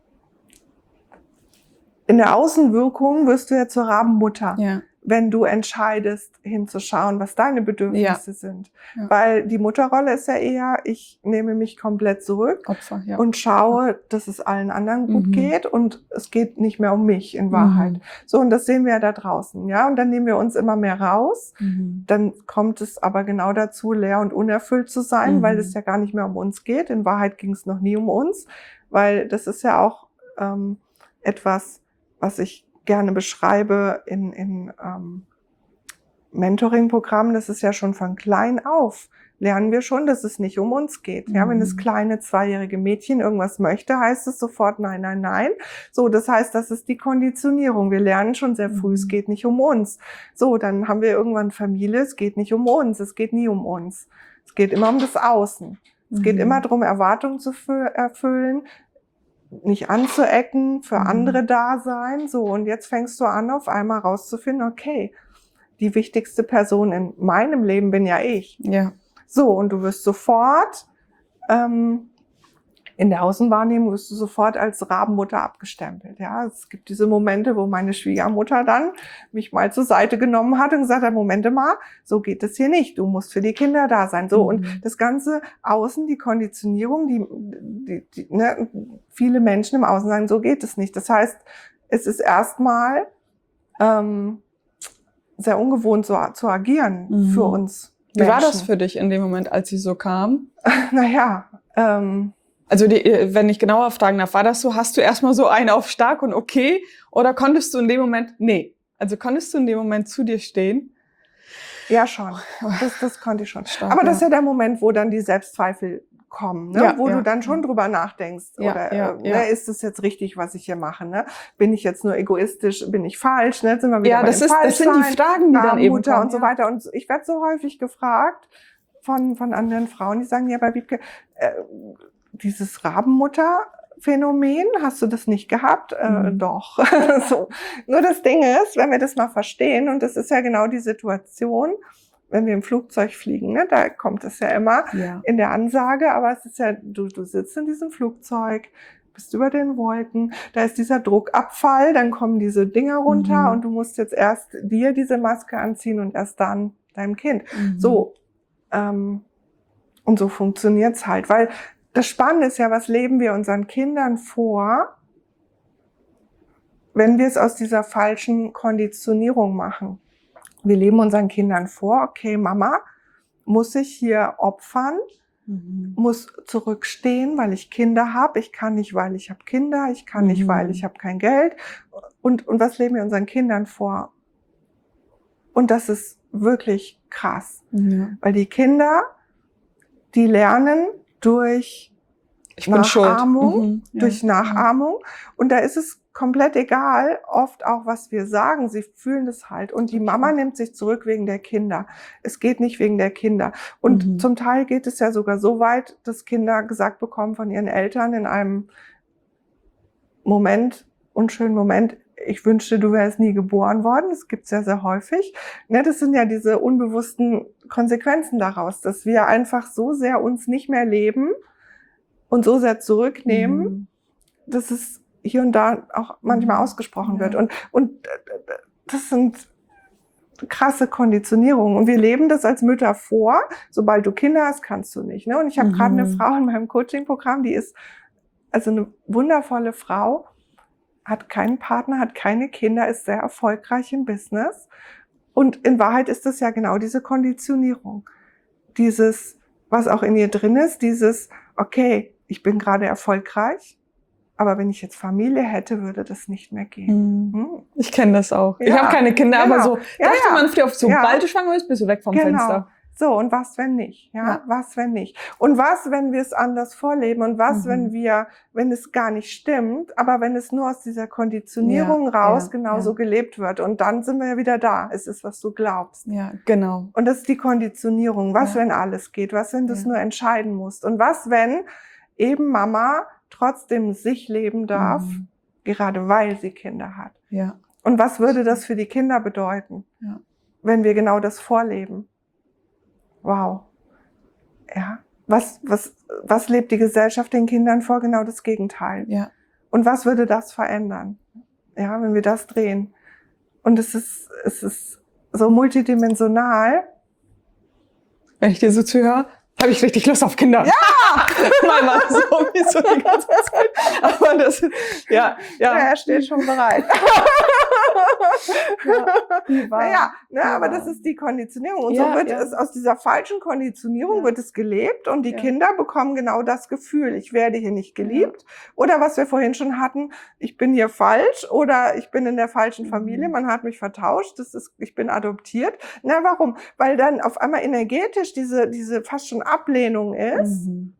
in der Außenwirkung wirst du ja zur Rabenmutter, Ja. wenn du entscheidest, hinzuschauen, was deine Bedürfnisse Ja. sind. Ja. Weil die Mutterrolle ist ja eher, ich nehme mich komplett zurück Opfer, ja. und schaue, dass es allen anderen gut Mhm. geht und es geht nicht mehr um mich in Wahrheit. Mhm. So, und das sehen wir ja da draußen, ja, und dann nehmen wir uns immer mehr raus. Mhm. Dann kommt es aber genau dazu, leer und unerfüllt zu sein, Mhm. weil es ja gar nicht mehr um uns geht. In Wahrheit ging es noch nie um uns, weil das ist ja auch ähm, etwas, was ich gerne beschreibe in, in ähm, Mentoring-Programmen. Das ist ja schon von klein auf. Lernen wir schon, dass es nicht um uns geht. Ja, wenn das kleine zweijährige Mädchen irgendwas möchte, heißt es sofort nein, nein, nein. So, das heißt, das ist die Konditionierung. Wir lernen schon sehr früh, es geht nicht um uns. So, dann haben wir irgendwann Familie, es geht nicht um uns, es geht nie um uns. Es geht immer um das Außen. Es geht Mhm. immer darum, Erwartungen zu erfüllen, nicht anzuecken, für Mhm. andere da sein. So, und jetzt fängst du an, auf einmal rauszufinden, okay, die wichtigste Person in meinem Leben bin ja ich. Ja. So, und du wirst sofort, ähm, in der Außenwahrnehmung wirst du sofort als Rabenmutter abgestempelt. Ja, es gibt diese Momente, wo meine Schwiegermutter dann mich mal zur Seite genommen hat und gesagt hat, Momente mal, so geht es hier nicht. Du musst für die Kinder da sein. So, Mhm. und das ganze Außen, die Konditionierung, die, die, die ne, viele Menschen im Außen sagen, so geht es nicht. Das heißt, es ist erstmal ähm, sehr ungewohnt, so zu agieren Mhm. für uns. Wie war das Menschen. für dich in dem Moment, als sie so kam? Naja, ähm, Also die, wenn ich genauer fragen darf, war das so, hast du erstmal so einen auf stark und okay? Oder konntest du in dem Moment, nee, also konntest du in dem Moment zu dir stehen? ja schon, das, das konnte ich schon. Stark, Aber das ist ja. ja der Moment, wo dann die Selbstzweifel kommen, ne? Ja, wo ja, du dann schon ja. drüber nachdenkst. Ja, oder ja, äh, ja. Ne, ist das jetzt richtig, was ich hier mache? Ne? Bin ich jetzt nur egoistisch? Bin ich falsch? Ne? Jetzt sind wir wieder Ja, bei das, dem ist, das sind die Falschsein, Fragen, die dann eben Rabenmutter kommen. und so ja. weiter. Und ich werde so häufig gefragt von, von anderen Frauen, die sagen, ja, bei Wiebke, äh, dieses Rabenmutter-Phänomen, hast du das nicht gehabt? Mhm. Äh, doch. So. Nur das Ding ist, wenn wir das mal verstehen, und das ist ja genau die Situation, wenn wir im Flugzeug fliegen, ne, da kommt es ja immer Ja. in der Ansage, aber es ist ja, du, du sitzt in diesem Flugzeug, bist über den Wolken, da ist dieser Druckabfall, dann kommen diese Dinger runter Mhm. und du musst jetzt erst dir diese Maske anziehen und erst dann deinem Kind. Mhm. So, ähm, und so funktioniert's halt, weil das Spannende ist ja, was leben wir unseren Kindern vor, wenn wir es aus dieser falschen Konditionierung machen. Wir leben unseren Kindern vor, okay, Mama muss sich hier opfern, Mhm. muss zurückstehen, weil ich Kinder habe. Ich kann nicht, weil ich habe Kinder. Ich kann nicht, Mhm. weil ich habe kein Geld. Und, und was leben wir unseren Kindern vor? Und das ist wirklich krass, Ja. weil die Kinder, die lernen durch Ich bin schuld. Nachahmung, Mhm. Ja. durch Nachahmung. Und da ist es komplett egal, oft auch, was wir sagen. Sie fühlen das halt. Und die Mama nimmt sich zurück wegen der Kinder. Es geht nicht wegen der Kinder. Und Mhm. zum Teil geht es ja sogar so weit, dass Kinder gesagt bekommen von ihren Eltern in einem Moment, unschönen Moment, ich wünschte, du wärst nie geboren worden. Das gibt's ja sehr häufig. Ne, das sind ja diese unbewussten Konsequenzen daraus, dass wir einfach so sehr uns nicht mehr leben und so sehr zurücknehmen, Mhm. dass es hier und da auch manchmal Mhm. ausgesprochen Ja. wird. Und, und das sind krasse Konditionierungen. Und wir leben das als Mütter vor. Sobald du Kinder hast, kannst du nicht. Ne? Und ich habe Mhm. gerade eine Frau in meinem Coaching-Programm, die ist also eine wundervolle Frau, hat keinen Partner, hat keine Kinder, ist sehr erfolgreich im Business. Und in Wahrheit ist das ja genau diese Konditionierung. Dieses, was auch in ihr drin ist, dieses, okay, ich bin gerade erfolgreich, aber wenn ich jetzt Familie hätte, würde das nicht mehr gehen. Mhm. Hm. Ich kenne das auch. Ja, ich habe keine Kinder, genau. aber so Ja, dachte ja. man früher, sobald Ja. du schwanger bist, bist du weg vom Genau. Fenster. So, und was, wenn nicht? Ja, Ja. was, wenn nicht? Und was, wenn wir es anders vorleben? Und was, Mhm. wenn wir, wenn es gar nicht stimmt, aber wenn es nur aus dieser Konditionierung Ja, raus ja, genauso ja. gelebt wird? Und dann sind wir ja wieder da. Es ist, was du glaubst. Ja, genau. Und das ist die Konditionierung. Was, Ja. wenn alles geht? Was, wenn du es Ja. nur entscheiden musst? Und was, wenn eben Mama trotzdem sich leben darf, Mhm. gerade weil sie Kinder hat? Ja. Und was würde das für die Kinder bedeuten, Ja. wenn wir genau das vorleben? Wow. Ja. Was, was, was lebt die Gesellschaft den Kindern vor? Genau das Gegenteil. Ja. Und was würde das verändern? Ja, wenn wir das drehen. Und es ist, es ist so multidimensional. Wenn ich dir so zuhöre, habe ich richtig Lust auf Kinder. Ja! Mein Mann sowieso die ganze Zeit. Aber das ist, ja, ja. Ja, er steht schon bereit. Ja, die war, naja, ne, die aber war. das ist die Konditionierung. Und Ja, so wird ja. es aus dieser falschen Konditionierung Ja. wird es gelebt und die Ja. Kinder bekommen genau das Gefühl, ich werde hier nicht geliebt. Oder was wir vorhin schon hatten, ich bin hier falsch oder ich bin in der falschen Mhm. Familie, man hat mich vertauscht, das ist, ich bin adoptiert. Na, warum? Weil dann auf einmal energetisch diese, diese fast schon Ablehnung ist. Mhm.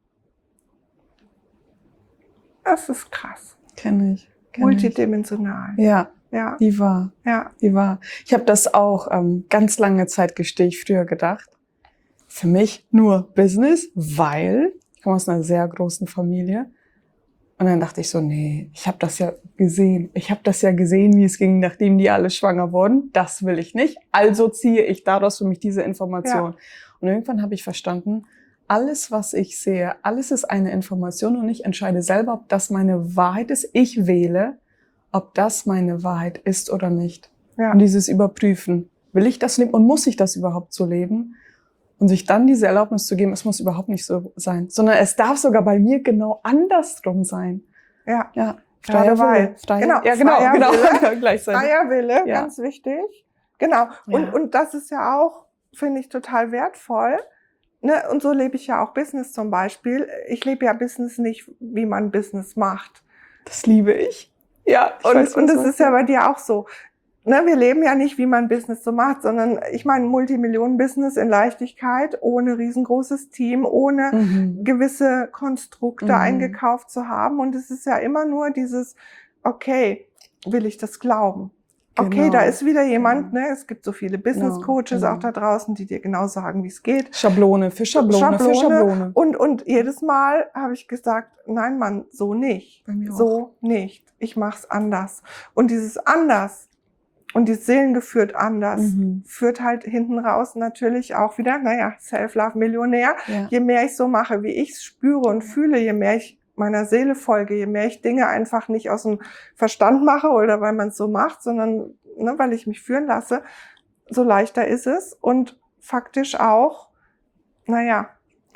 Das ist krass. Kenn ich. Kenn Multidimensional. ich. Ja, Ja, die war. ja. Die war. Ich habe das auch ähm, ganz lange Zeit, gestehe ich, früher gedacht. Für mich nur Business, weil ich komme aus einer sehr großen Familie. Und dann dachte ich so, nee, ich habe das ja gesehen. Ich habe das ja gesehen, wie es ging, nachdem die alle schwanger wurden. Das will ich nicht. Also ziehe ich daraus für mich diese Information. Ja. Und irgendwann habe ich verstanden, alles, was ich sehe, alles ist eine Information und ich entscheide selber, ob das meine Wahrheit ist. Ich wähle, ob das meine Wahrheit ist oder nicht. Ja. Und dieses Überprüfen. Will ich das leben und muss ich das überhaupt so leben? Und sich dann diese Erlaubnis zu geben, es muss überhaupt nicht so sein, sondern es darf sogar bei mir genau andersrum sein. Ja. Ja. Gerade Freier weil. Wille. Freier, Genau, ja, genau, freier genau. Wille. Gleichzeitig. Freier Wille, Ja. ganz wichtig. Genau. Und, Ja. und das ist ja auch, finde ich, total wertvoll. Ne? Und so lebe ich ja auch Business zum Beispiel. Ich lebe ja Business nicht, wie man Business macht. Das liebe ich. Ja. ich Und, weiß, und was das du ist ja bei meinst. dir auch so. Ne? Wir leben ja nicht, wie man Business so macht, sondern ich meine Multimillionen-Business in Leichtigkeit, ohne riesengroßes Team, ohne Mhm. gewisse Konstrukte Mhm. eingekauft zu haben. Und es ist ja immer nur dieses, okay, will ich das glauben? Okay, Genau. da ist wieder jemand, Genau. ne? Es gibt so viele Business Coaches Genau. auch da draußen, die dir genau sagen, wie es geht. Schablone für Schablone, für Schablone. Und, und jedes Mal habe ich gesagt, nein, Mann, so nicht. Bei mir auch. So nicht. Ich mach's anders. Und dieses anders und dieses Seelengeführt anders Mhm. führt halt hinten raus natürlich auch wieder, naja, Self-Love-Millionär. Ja. Je mehr ich so mache, wie ich es spüre und fühle, je mehr ich meiner Seele folge, je mehr ich Dinge einfach nicht aus dem Verstand mache oder weil man es so macht, sondern ne, weil ich mich führen lasse, so leichter ist es und faktisch auch, naja,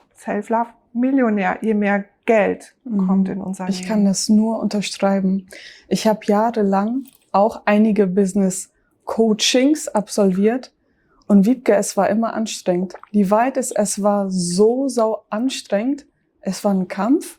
Self-Love-Millionär, je mehr Geld Mhm. kommt in unser Ich Leben. kann das nur unterschreiben. Ich habe jahrelang auch einige Business-Coachings absolviert und Wiebke, es war immer anstrengend. Die Wahrheit ist, es war so sau anstrengend. Es war ein Kampf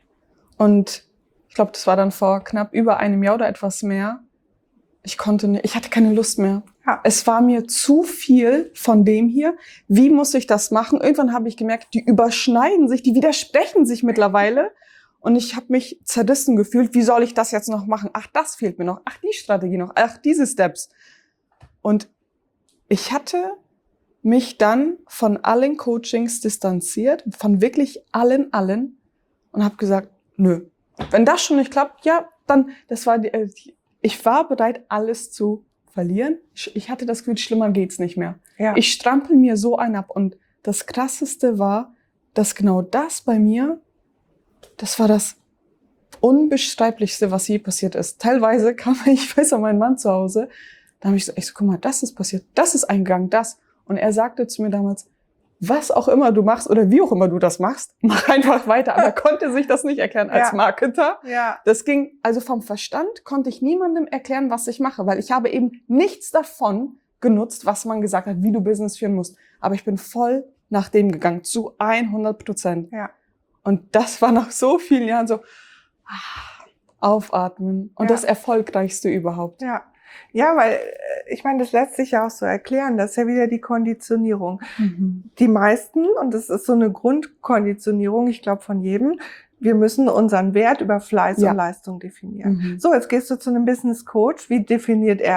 und ich glaube, das war dann vor knapp über einem Jahr oder etwas mehr. Ich konnte nicht, ich hatte keine Lust mehr. Ja. Es war mir zu viel von dem hier. Wie muss ich das machen? Irgendwann habe ich gemerkt, die überschneiden sich, die widersprechen sich mittlerweile. Und ich habe mich zerrissen gefühlt. Wie soll ich das jetzt noch machen? Ach, das fehlt mir noch. Ach, die Strategie noch. Ach, diese Steps. Und ich hatte mich dann von allen Coachings distanziert, von wirklich allen, allen. Und habe gesagt, nö. Wenn das schon nicht klappt, ja, dann, das war die, ich war bereit, alles zu verlieren. Ich hatte das Gefühl, schlimmer geht's nicht mehr. Ja. Ich strampel mir so einen ab. Und das Krasseste war, dass genau das bei mir, das war das Unbeschreiblichste, was je passiert ist. Teilweise kam ich, weiß an meinen Mann zu Hause, da habe ich so, ich so, guck mal, das ist passiert, das ist eingegangen, das. Und er sagte zu mir damals, was auch immer du machst oder wie auch immer du das machst, mach einfach weiter. Aber er konnte sich das nicht erklären als Ja. Marketer. Ja. Das ging, also vom Verstand konnte ich niemandem erklären, was ich mache, weil ich habe eben nichts davon genutzt, was man gesagt hat, wie du Business führen musst. Aber ich bin voll nach dem gegangen, zu hundert Prozent. Ja. Und das war nach so vielen Jahren so, ah, aufatmen. Und Ja. das Erfolgreichste überhaupt. Ja. Ja, weil äh, ich meine, das lässt sich ja auch so erklären, das ist ja wieder die Konditionierung. Mhm. Die meisten, und das ist so eine Grundkonditionierung, ich glaube von jedem, wir müssen unseren Wert über Fleiß Ja. und Leistung definieren. Mhm. So, jetzt gehst du zu einem Business Coach, wie definiert er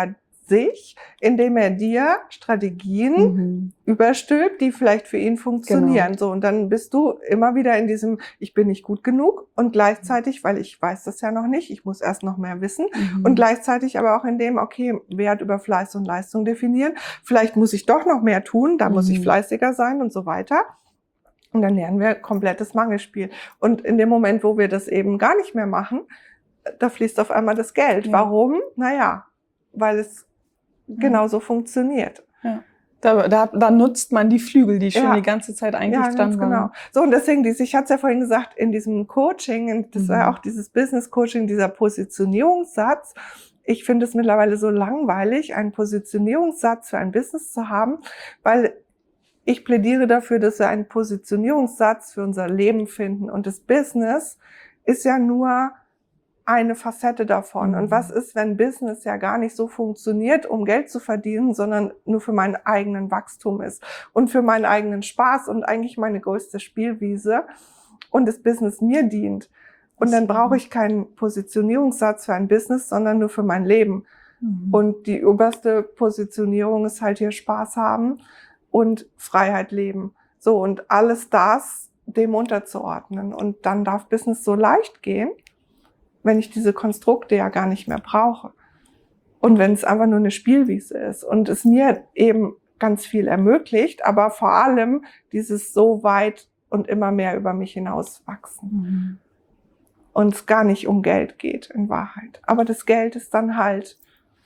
sich, indem er dir Strategien Mhm. überstülpt, die vielleicht für ihn funktionieren. Genau. So, und dann bist du immer wieder in diesem, ich bin nicht gut genug und gleichzeitig, weil ich weiß das ja noch nicht, ich muss erst noch mehr wissen Mhm. und gleichzeitig aber auch in dem, okay, Wert über Fleiß und Leistung definieren. Vielleicht muss ich doch noch mehr tun, da muss ich Mhm. fleißiger sein und so weiter. Und dann lernen wir komplettes Mangelspiel. Und in dem Moment, wo wir das eben gar nicht mehr machen, da fließt auf einmal das Geld. Ja. Warum? Naja, weil es genauso funktioniert. Ja. Da, da, da nutzt man die Flügel, die schon Ja. die ganze Zeit eigentlich Ja, dran ganz waren. genau. So, und deswegen, diese, ich hatte es ja vorhin gesagt, in diesem Coaching, und das Mhm. war ja auch dieses Business-Coaching, dieser Positionierungssatz. Ich finde es mittlerweile so langweilig, einen Positionierungssatz für ein Business zu haben, weil ich plädiere dafür, dass wir einen Positionierungssatz für unser Leben finden. Und das Business ist ja nur eine Facette davon. Mhm. Und was ist, wenn Business ja gar nicht so funktioniert, um Geld zu verdienen, sondern nur für meinen eigenen Wachstum ist und für meinen eigenen Spaß und eigentlich meine größte Spielwiese und das Business mir dient. Und dann brauche ich keinen Positionierungssatz für ein Business, sondern nur für mein Leben. Mhm. Und die oberste Positionierung ist halt hier Spaß haben und Freiheit leben. So, und alles das dem unterzuordnen. Und dann darf Business so leicht gehen, wenn ich diese Konstrukte ja gar nicht mehr brauche. Und wenn es einfach nur eine Spielwiese ist und es mir eben ganz viel ermöglicht, aber vor allem dieses so weit und immer mehr über mich hinaus wachsen. Mhm. Und es gar nicht um Geld geht in Wahrheit. Aber das Geld ist dann halt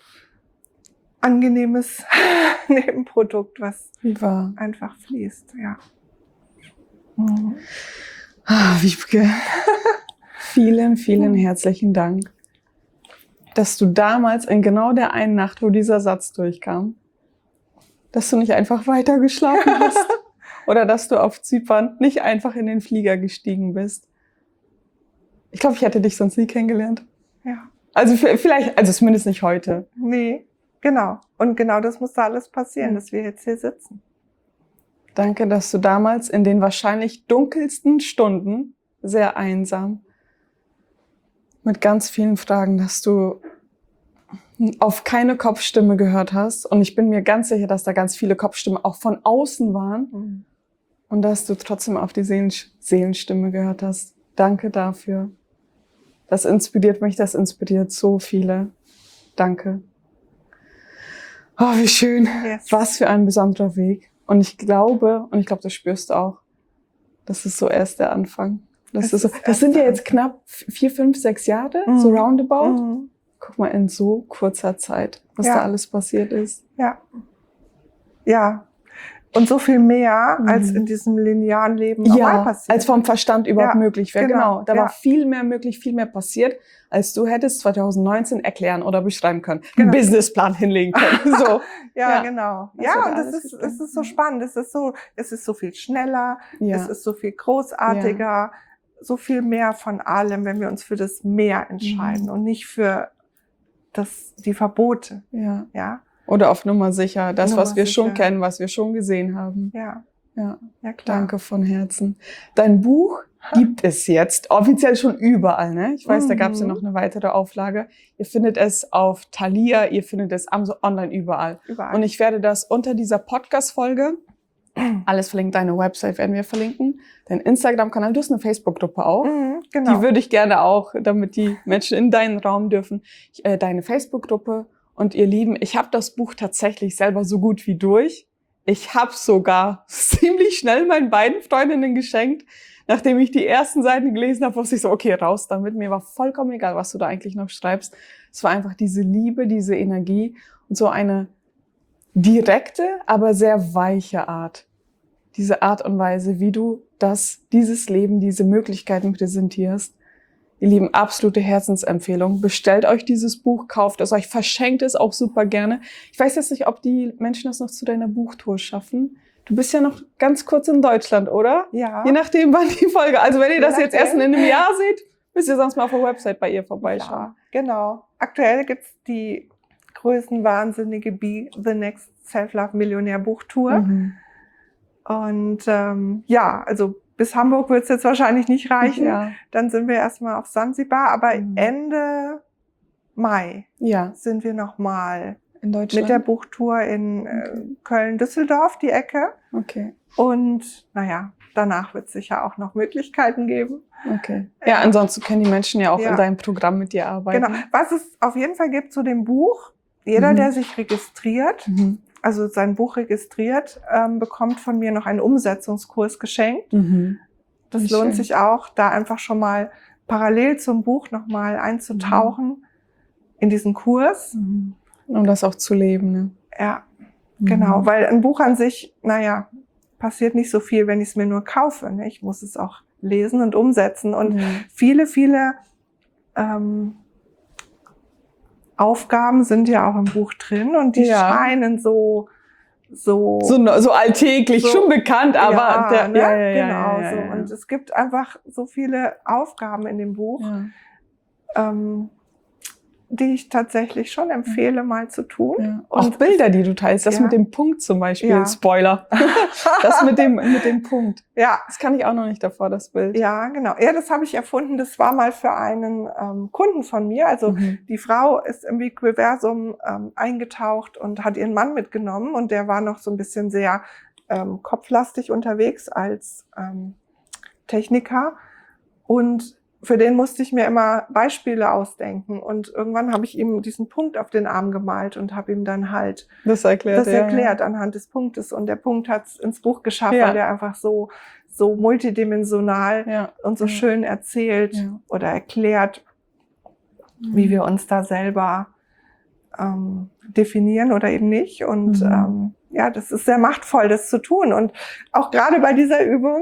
angenehmes Nebenprodukt, was Wie wahr. einfach fließt, ja. Mhm. Ah, Wiebke, vielen, vielen herzlichen Dank, dass du damals in genau der einen Nacht, wo dieser Satz durchkam, dass du nicht einfach weiter geschlafen hast oder dass du auf Zypern nicht einfach in den Flieger gestiegen bist. Ich glaube, ich hätte dich sonst nie kennengelernt. Ja. Also vielleicht, also zumindest nicht heute. Nee, genau. Und genau das muss da alles passieren, Ja. dass wir jetzt hier sitzen. Danke, dass du damals in den wahrscheinlich dunkelsten Stunden, sehr einsam, mit ganz vielen Fragen, dass du auf keine Kopfstimme gehört hast. Und ich bin mir ganz sicher, dass da ganz viele Kopfstimmen auch von außen waren. Mhm. Und dass du trotzdem auf die Seelen, Seelenstimme gehört hast. Danke dafür. Das inspiriert mich, das inspiriert so viele. Danke. Oh, wie schön. Yes. Was für ein besonderer Weg. Und ich glaube, und ich glaube, das spürst du auch, das ist so erst der Anfang. Das, Es ist so, ist das erst sind ja der jetzt knapp vier, fünf, sechs Jahre, Mhm. so roundabout. Mhm. Guck mal, in so kurzer Zeit, was Ja. da alles passiert ist. Ja. Ja. Und so viel mehr, Mhm. als in diesem linearen Leben normal Ja, passiert. als vom Verstand überhaupt Ja, möglich wäre. genau, Genau, da ja. war viel mehr möglich, viel mehr passiert, als du hättest zwanzig neunzehn erklären oder beschreiben können. Genau. Einen Businessplan hinlegen können. So. Ja, Ja. genau. Das Ja, hat und das alles ist, geklappt. es ist so spannend. Es ist so, es ist so viel schneller. Ja. Es ist so viel großartiger. So viel mehr von allem, wenn wir uns für das Mehr entscheiden Mhm. und nicht für das, die Verbote. Ja. Ja, Oder auf Nummer sicher. Das, Nummer was wir schon sicher. kennen, was wir schon gesehen haben. ja, Ja. ja, klar. Danke von Herzen. Dein Buch gibt es jetzt offiziell schon überall, ne? Ich weiß, da gab es ja Mhm. noch eine weitere Auflage. Ihr findet es auf Thalia, ihr findet es Amazon online überall. Überall. Und ich werde das unter dieser Podcast-Folge, alles verlinkt, deine Website werden wir verlinken, dein Instagram-Kanal, du hast eine Facebook-Gruppe auch. Mhm, genau. Die würde ich gerne auch, damit die Menschen in deinen Raum dürfen, ich, äh, deine Facebook-Gruppe. Und ihr Lieben, ich habe das Buch tatsächlich selber so gut wie durch. Ich habe sogar ziemlich schnell meinen beiden Freundinnen geschenkt, nachdem ich die ersten Seiten gelesen habe, wusste ich so, okay, raus damit. Mir war vollkommen egal, was du da eigentlich noch schreibst. Es war einfach diese Liebe, diese Energie und so eine direkte, aber sehr weiche Art. Diese Art und Weise, wie du das, dieses Leben, diese Möglichkeiten präsentierst. Ihr Lieben, absolute Herzensempfehlung. Bestellt euch dieses Buch, kauft es euch, verschenkt es auch super gerne. Ich weiß jetzt nicht, ob die Menschen das noch zu deiner Buchtour schaffen. Du bist ja noch ganz kurz in Deutschland, oder? Ja. Je nachdem, wann die Folge. Also wenn ihr Je das jetzt erst in nachdem. einem Jahr seht, müsst ihr sonst mal auf der Website bei ihr vorbeischauen. Ja, genau. Aktuell gibt's die größenwahnsinnige Be the Next Self-Love Millionär Buchtour. Mhm. Und ähm, ja, also bis Hamburg wird's jetzt wahrscheinlich nicht reichen. Ja. Dann sind wir erstmal auf Sansibar. Aber Mhm. Ende Mai Ja. sind wir nochmal in Deutschland? Mit der Buchtour in äh, Okay. Köln-Düsseldorf, die Ecke. Okay, Und naja, danach wird es sicher auch noch Möglichkeiten geben. okay. Ja, ansonsten können die Menschen ja auch Ja. in deinem Programm mit dir arbeiten. Genau. Was es auf jeden Fall gibt zu dem Buch, jeder, Mhm. der sich registriert, Mhm. also sein Buch registriert, ähm, bekommt von mir noch einen Umsetzungskurs geschenkt. Mhm. Das Wie lohnt schön. sich auch, da einfach schon mal parallel zum Buch nochmal einzutauchen in diesen Kurs. Mhm. Um das auch zu leben, ne? Ja, genau. Mhm. Weil ein Buch an sich, naja, passiert nicht so viel, wenn ich es mir nur kaufe. Ne? Ich muss es auch lesen und umsetzen. Und Mhm. viele, viele ähm, Aufgaben sind ja auch im Buch drin und die Ja. scheinen so, so, So, so alltäglich, So- schon bekannt, aber ja, der, ne? ja, ja, ja, genau ja, ja, so. ja. Und es gibt einfach so viele Aufgaben in dem Buch, Ja. ähm, die ich tatsächlich schon empfehle, mal zu tun. Ja. Und Auch Bilder, die du teilst, das Ja. mit dem Punkt zum Beispiel, Ja. Spoiler. Das mit dem, mit dem Punkt. Ja, Das kann ich auch noch nicht davor, das Bild. ja, genau. Ja, das habe ich erfunden. Das war mal für einen ähm, Kunden von mir. Also Mhm. die Frau ist im Wequiversum ähm, eingetaucht und hat ihren Mann mitgenommen und der war noch so ein bisschen sehr ähm, kopflastig unterwegs als ähm, Techniker und für den musste ich mir immer Beispiele ausdenken und irgendwann habe ich ihm diesen Punkt auf den Arm gemalt und habe ihm dann halt Das erklärt das ja, erklärt anhand des Punktes und der Punkt hat es ins Buch geschafft, Ja. weil der einfach so so multidimensional Ja. Ja. und so Ja. schön erzählt Ja. oder erklärt, wie wir uns da selber ähm, definieren oder eben nicht. Und Mhm. ähm, ja, das ist sehr machtvoll, das zu tun. Und auch gerade bei dieser Übung,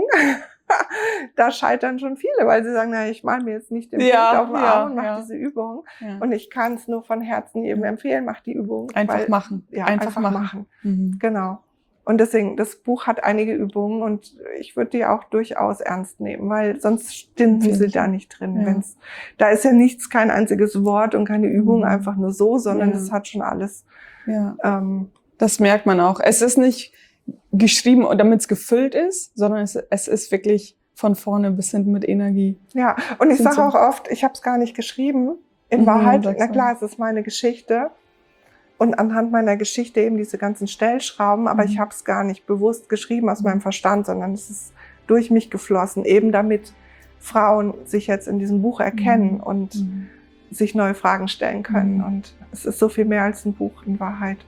da scheitern schon viele, weil sie sagen, na, ich mal mir jetzt nicht den Ja, Punkt auf den ja, Arm und mache ja. diese Übung. Ja. Und ich kann es nur von Herzen jedem Ja. empfehlen, mach die Übung. Einfach weil, machen. Ja, einfach, einfach, machen. machen. Mhm. Genau. Und deswegen, das Buch hat einige Übungen und ich würde die auch durchaus ernst nehmen, weil sonst stünden Finde sie ich da auch. nicht drin. Ja. Wenn's, da ist ja nichts, kein einziges Wort und keine Übung, Mhm. einfach nur so, sondern Ja. es hat schon alles. Ja. Ähm, Das merkt man auch. Es ist nicht geschrieben, damit es gefüllt ist, sondern es, es ist wirklich von vorne bis hinten mit Energie. ja, und ich Sind sage so- auch oft, ich habe es gar nicht geschrieben. In Mhm, Wahrheit, sagst na du. klar, es ist meine Geschichte. Und anhand meiner Geschichte eben diese ganzen Stellschrauben, aber Mhm. ich habe es gar nicht bewusst geschrieben aus meinem Verstand, sondern es ist durch mich geflossen, eben damit Frauen sich jetzt in diesem Buch erkennen Mhm. und Mhm. sich neue Fragen stellen können. Mhm. Und es ist so viel mehr als ein Buch in Wahrheit.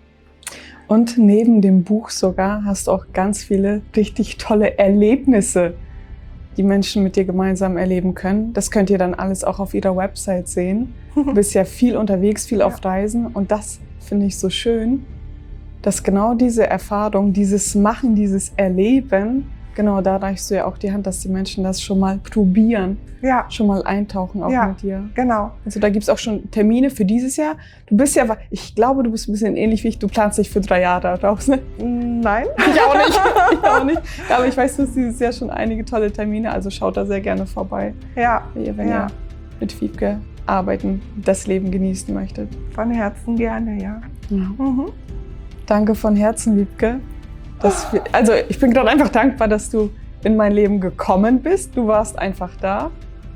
Und neben dem Buch sogar hast du auch ganz viele richtig tolle Erlebnisse, die Menschen mit dir gemeinsam erleben können. Das könnt ihr dann alles auch auf ihrer Website sehen. Du bist ja viel unterwegs, viel Ja. auf Reisen und das finde ich so schön, dass genau diese Erfahrung, dieses Machen, dieses Erleben, genau da reichst du ja auch die Hand, dass die Menschen das schon mal probieren, Ja, schon mal eintauchen auch Ja. mit dir. genau. Also da gibt's auch schon Termine für dieses Jahr. Du bist ja, ich glaube, du bist ein bisschen ähnlich wie ich, du planst dich für drei Jahre raus, ne? Nein. Ich auch nicht, ich auch nicht. Aber ich weiß, du hast dieses Jahr schon einige tolle Termine, also schaut da sehr gerne vorbei, Ja, wenn Ja. ihr mit Wiebke arbeiten, das Leben genießen möchtet. von Herzen gerne, ja. Mhm. Danke von Herzen, Wiebke. Dass wir, also ich bin gerade einfach dankbar, dass du in mein Leben gekommen bist. Du warst einfach da,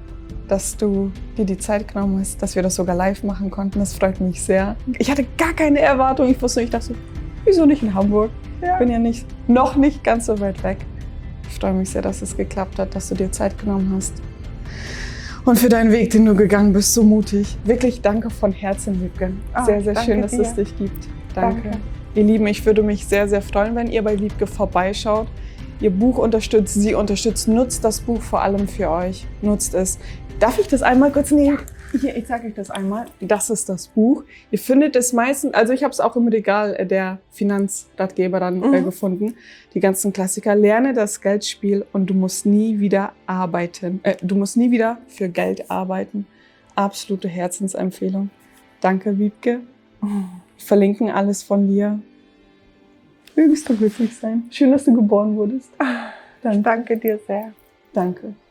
dass du dir die Zeit genommen hast, dass wir das sogar live machen konnten. Das freut mich sehr. Ich hatte gar keine Erwartung. Ich wusste nicht, ich dachte so, wieso nicht in Hamburg? Ja. Ich bin ja nicht, noch nicht ganz so weit weg. Ich freue mich sehr, dass es geklappt hat, dass du dir Zeit genommen hast. Und für deinen Weg, den du gegangen bist, so mutig. Wirklich danke von Herzen, Wiebke. Ah, Sehr, sehr danke schön, dass dir. es dich gibt. Danke. Danke. Ihr Lieben, ich würde mich sehr, sehr freuen, wenn ihr bei Wiebke vorbeischaut. Ihr Buch unterstützt, sie unterstützt. Nutzt das Buch vor allem für euch. Nutzt es. Darf ich das einmal kurz nehmen? Hier, ich zeige euch das einmal. Das ist das Buch. Ihr findet es meistens, also ich habe es auch im Regal der Finanzratgeber dann Mhm. äh, gefunden. Die ganzen Klassiker. Lerne das Geldspiel und du musst nie wieder arbeiten. Äh, du musst nie wieder für Geld arbeiten. Absolute Herzensempfehlung. Danke, Wiebke. Verlinken alles von dir. Mögest du glücklich sein. Schön, dass du geboren wurdest. Ich Danke. danke dir sehr. Danke.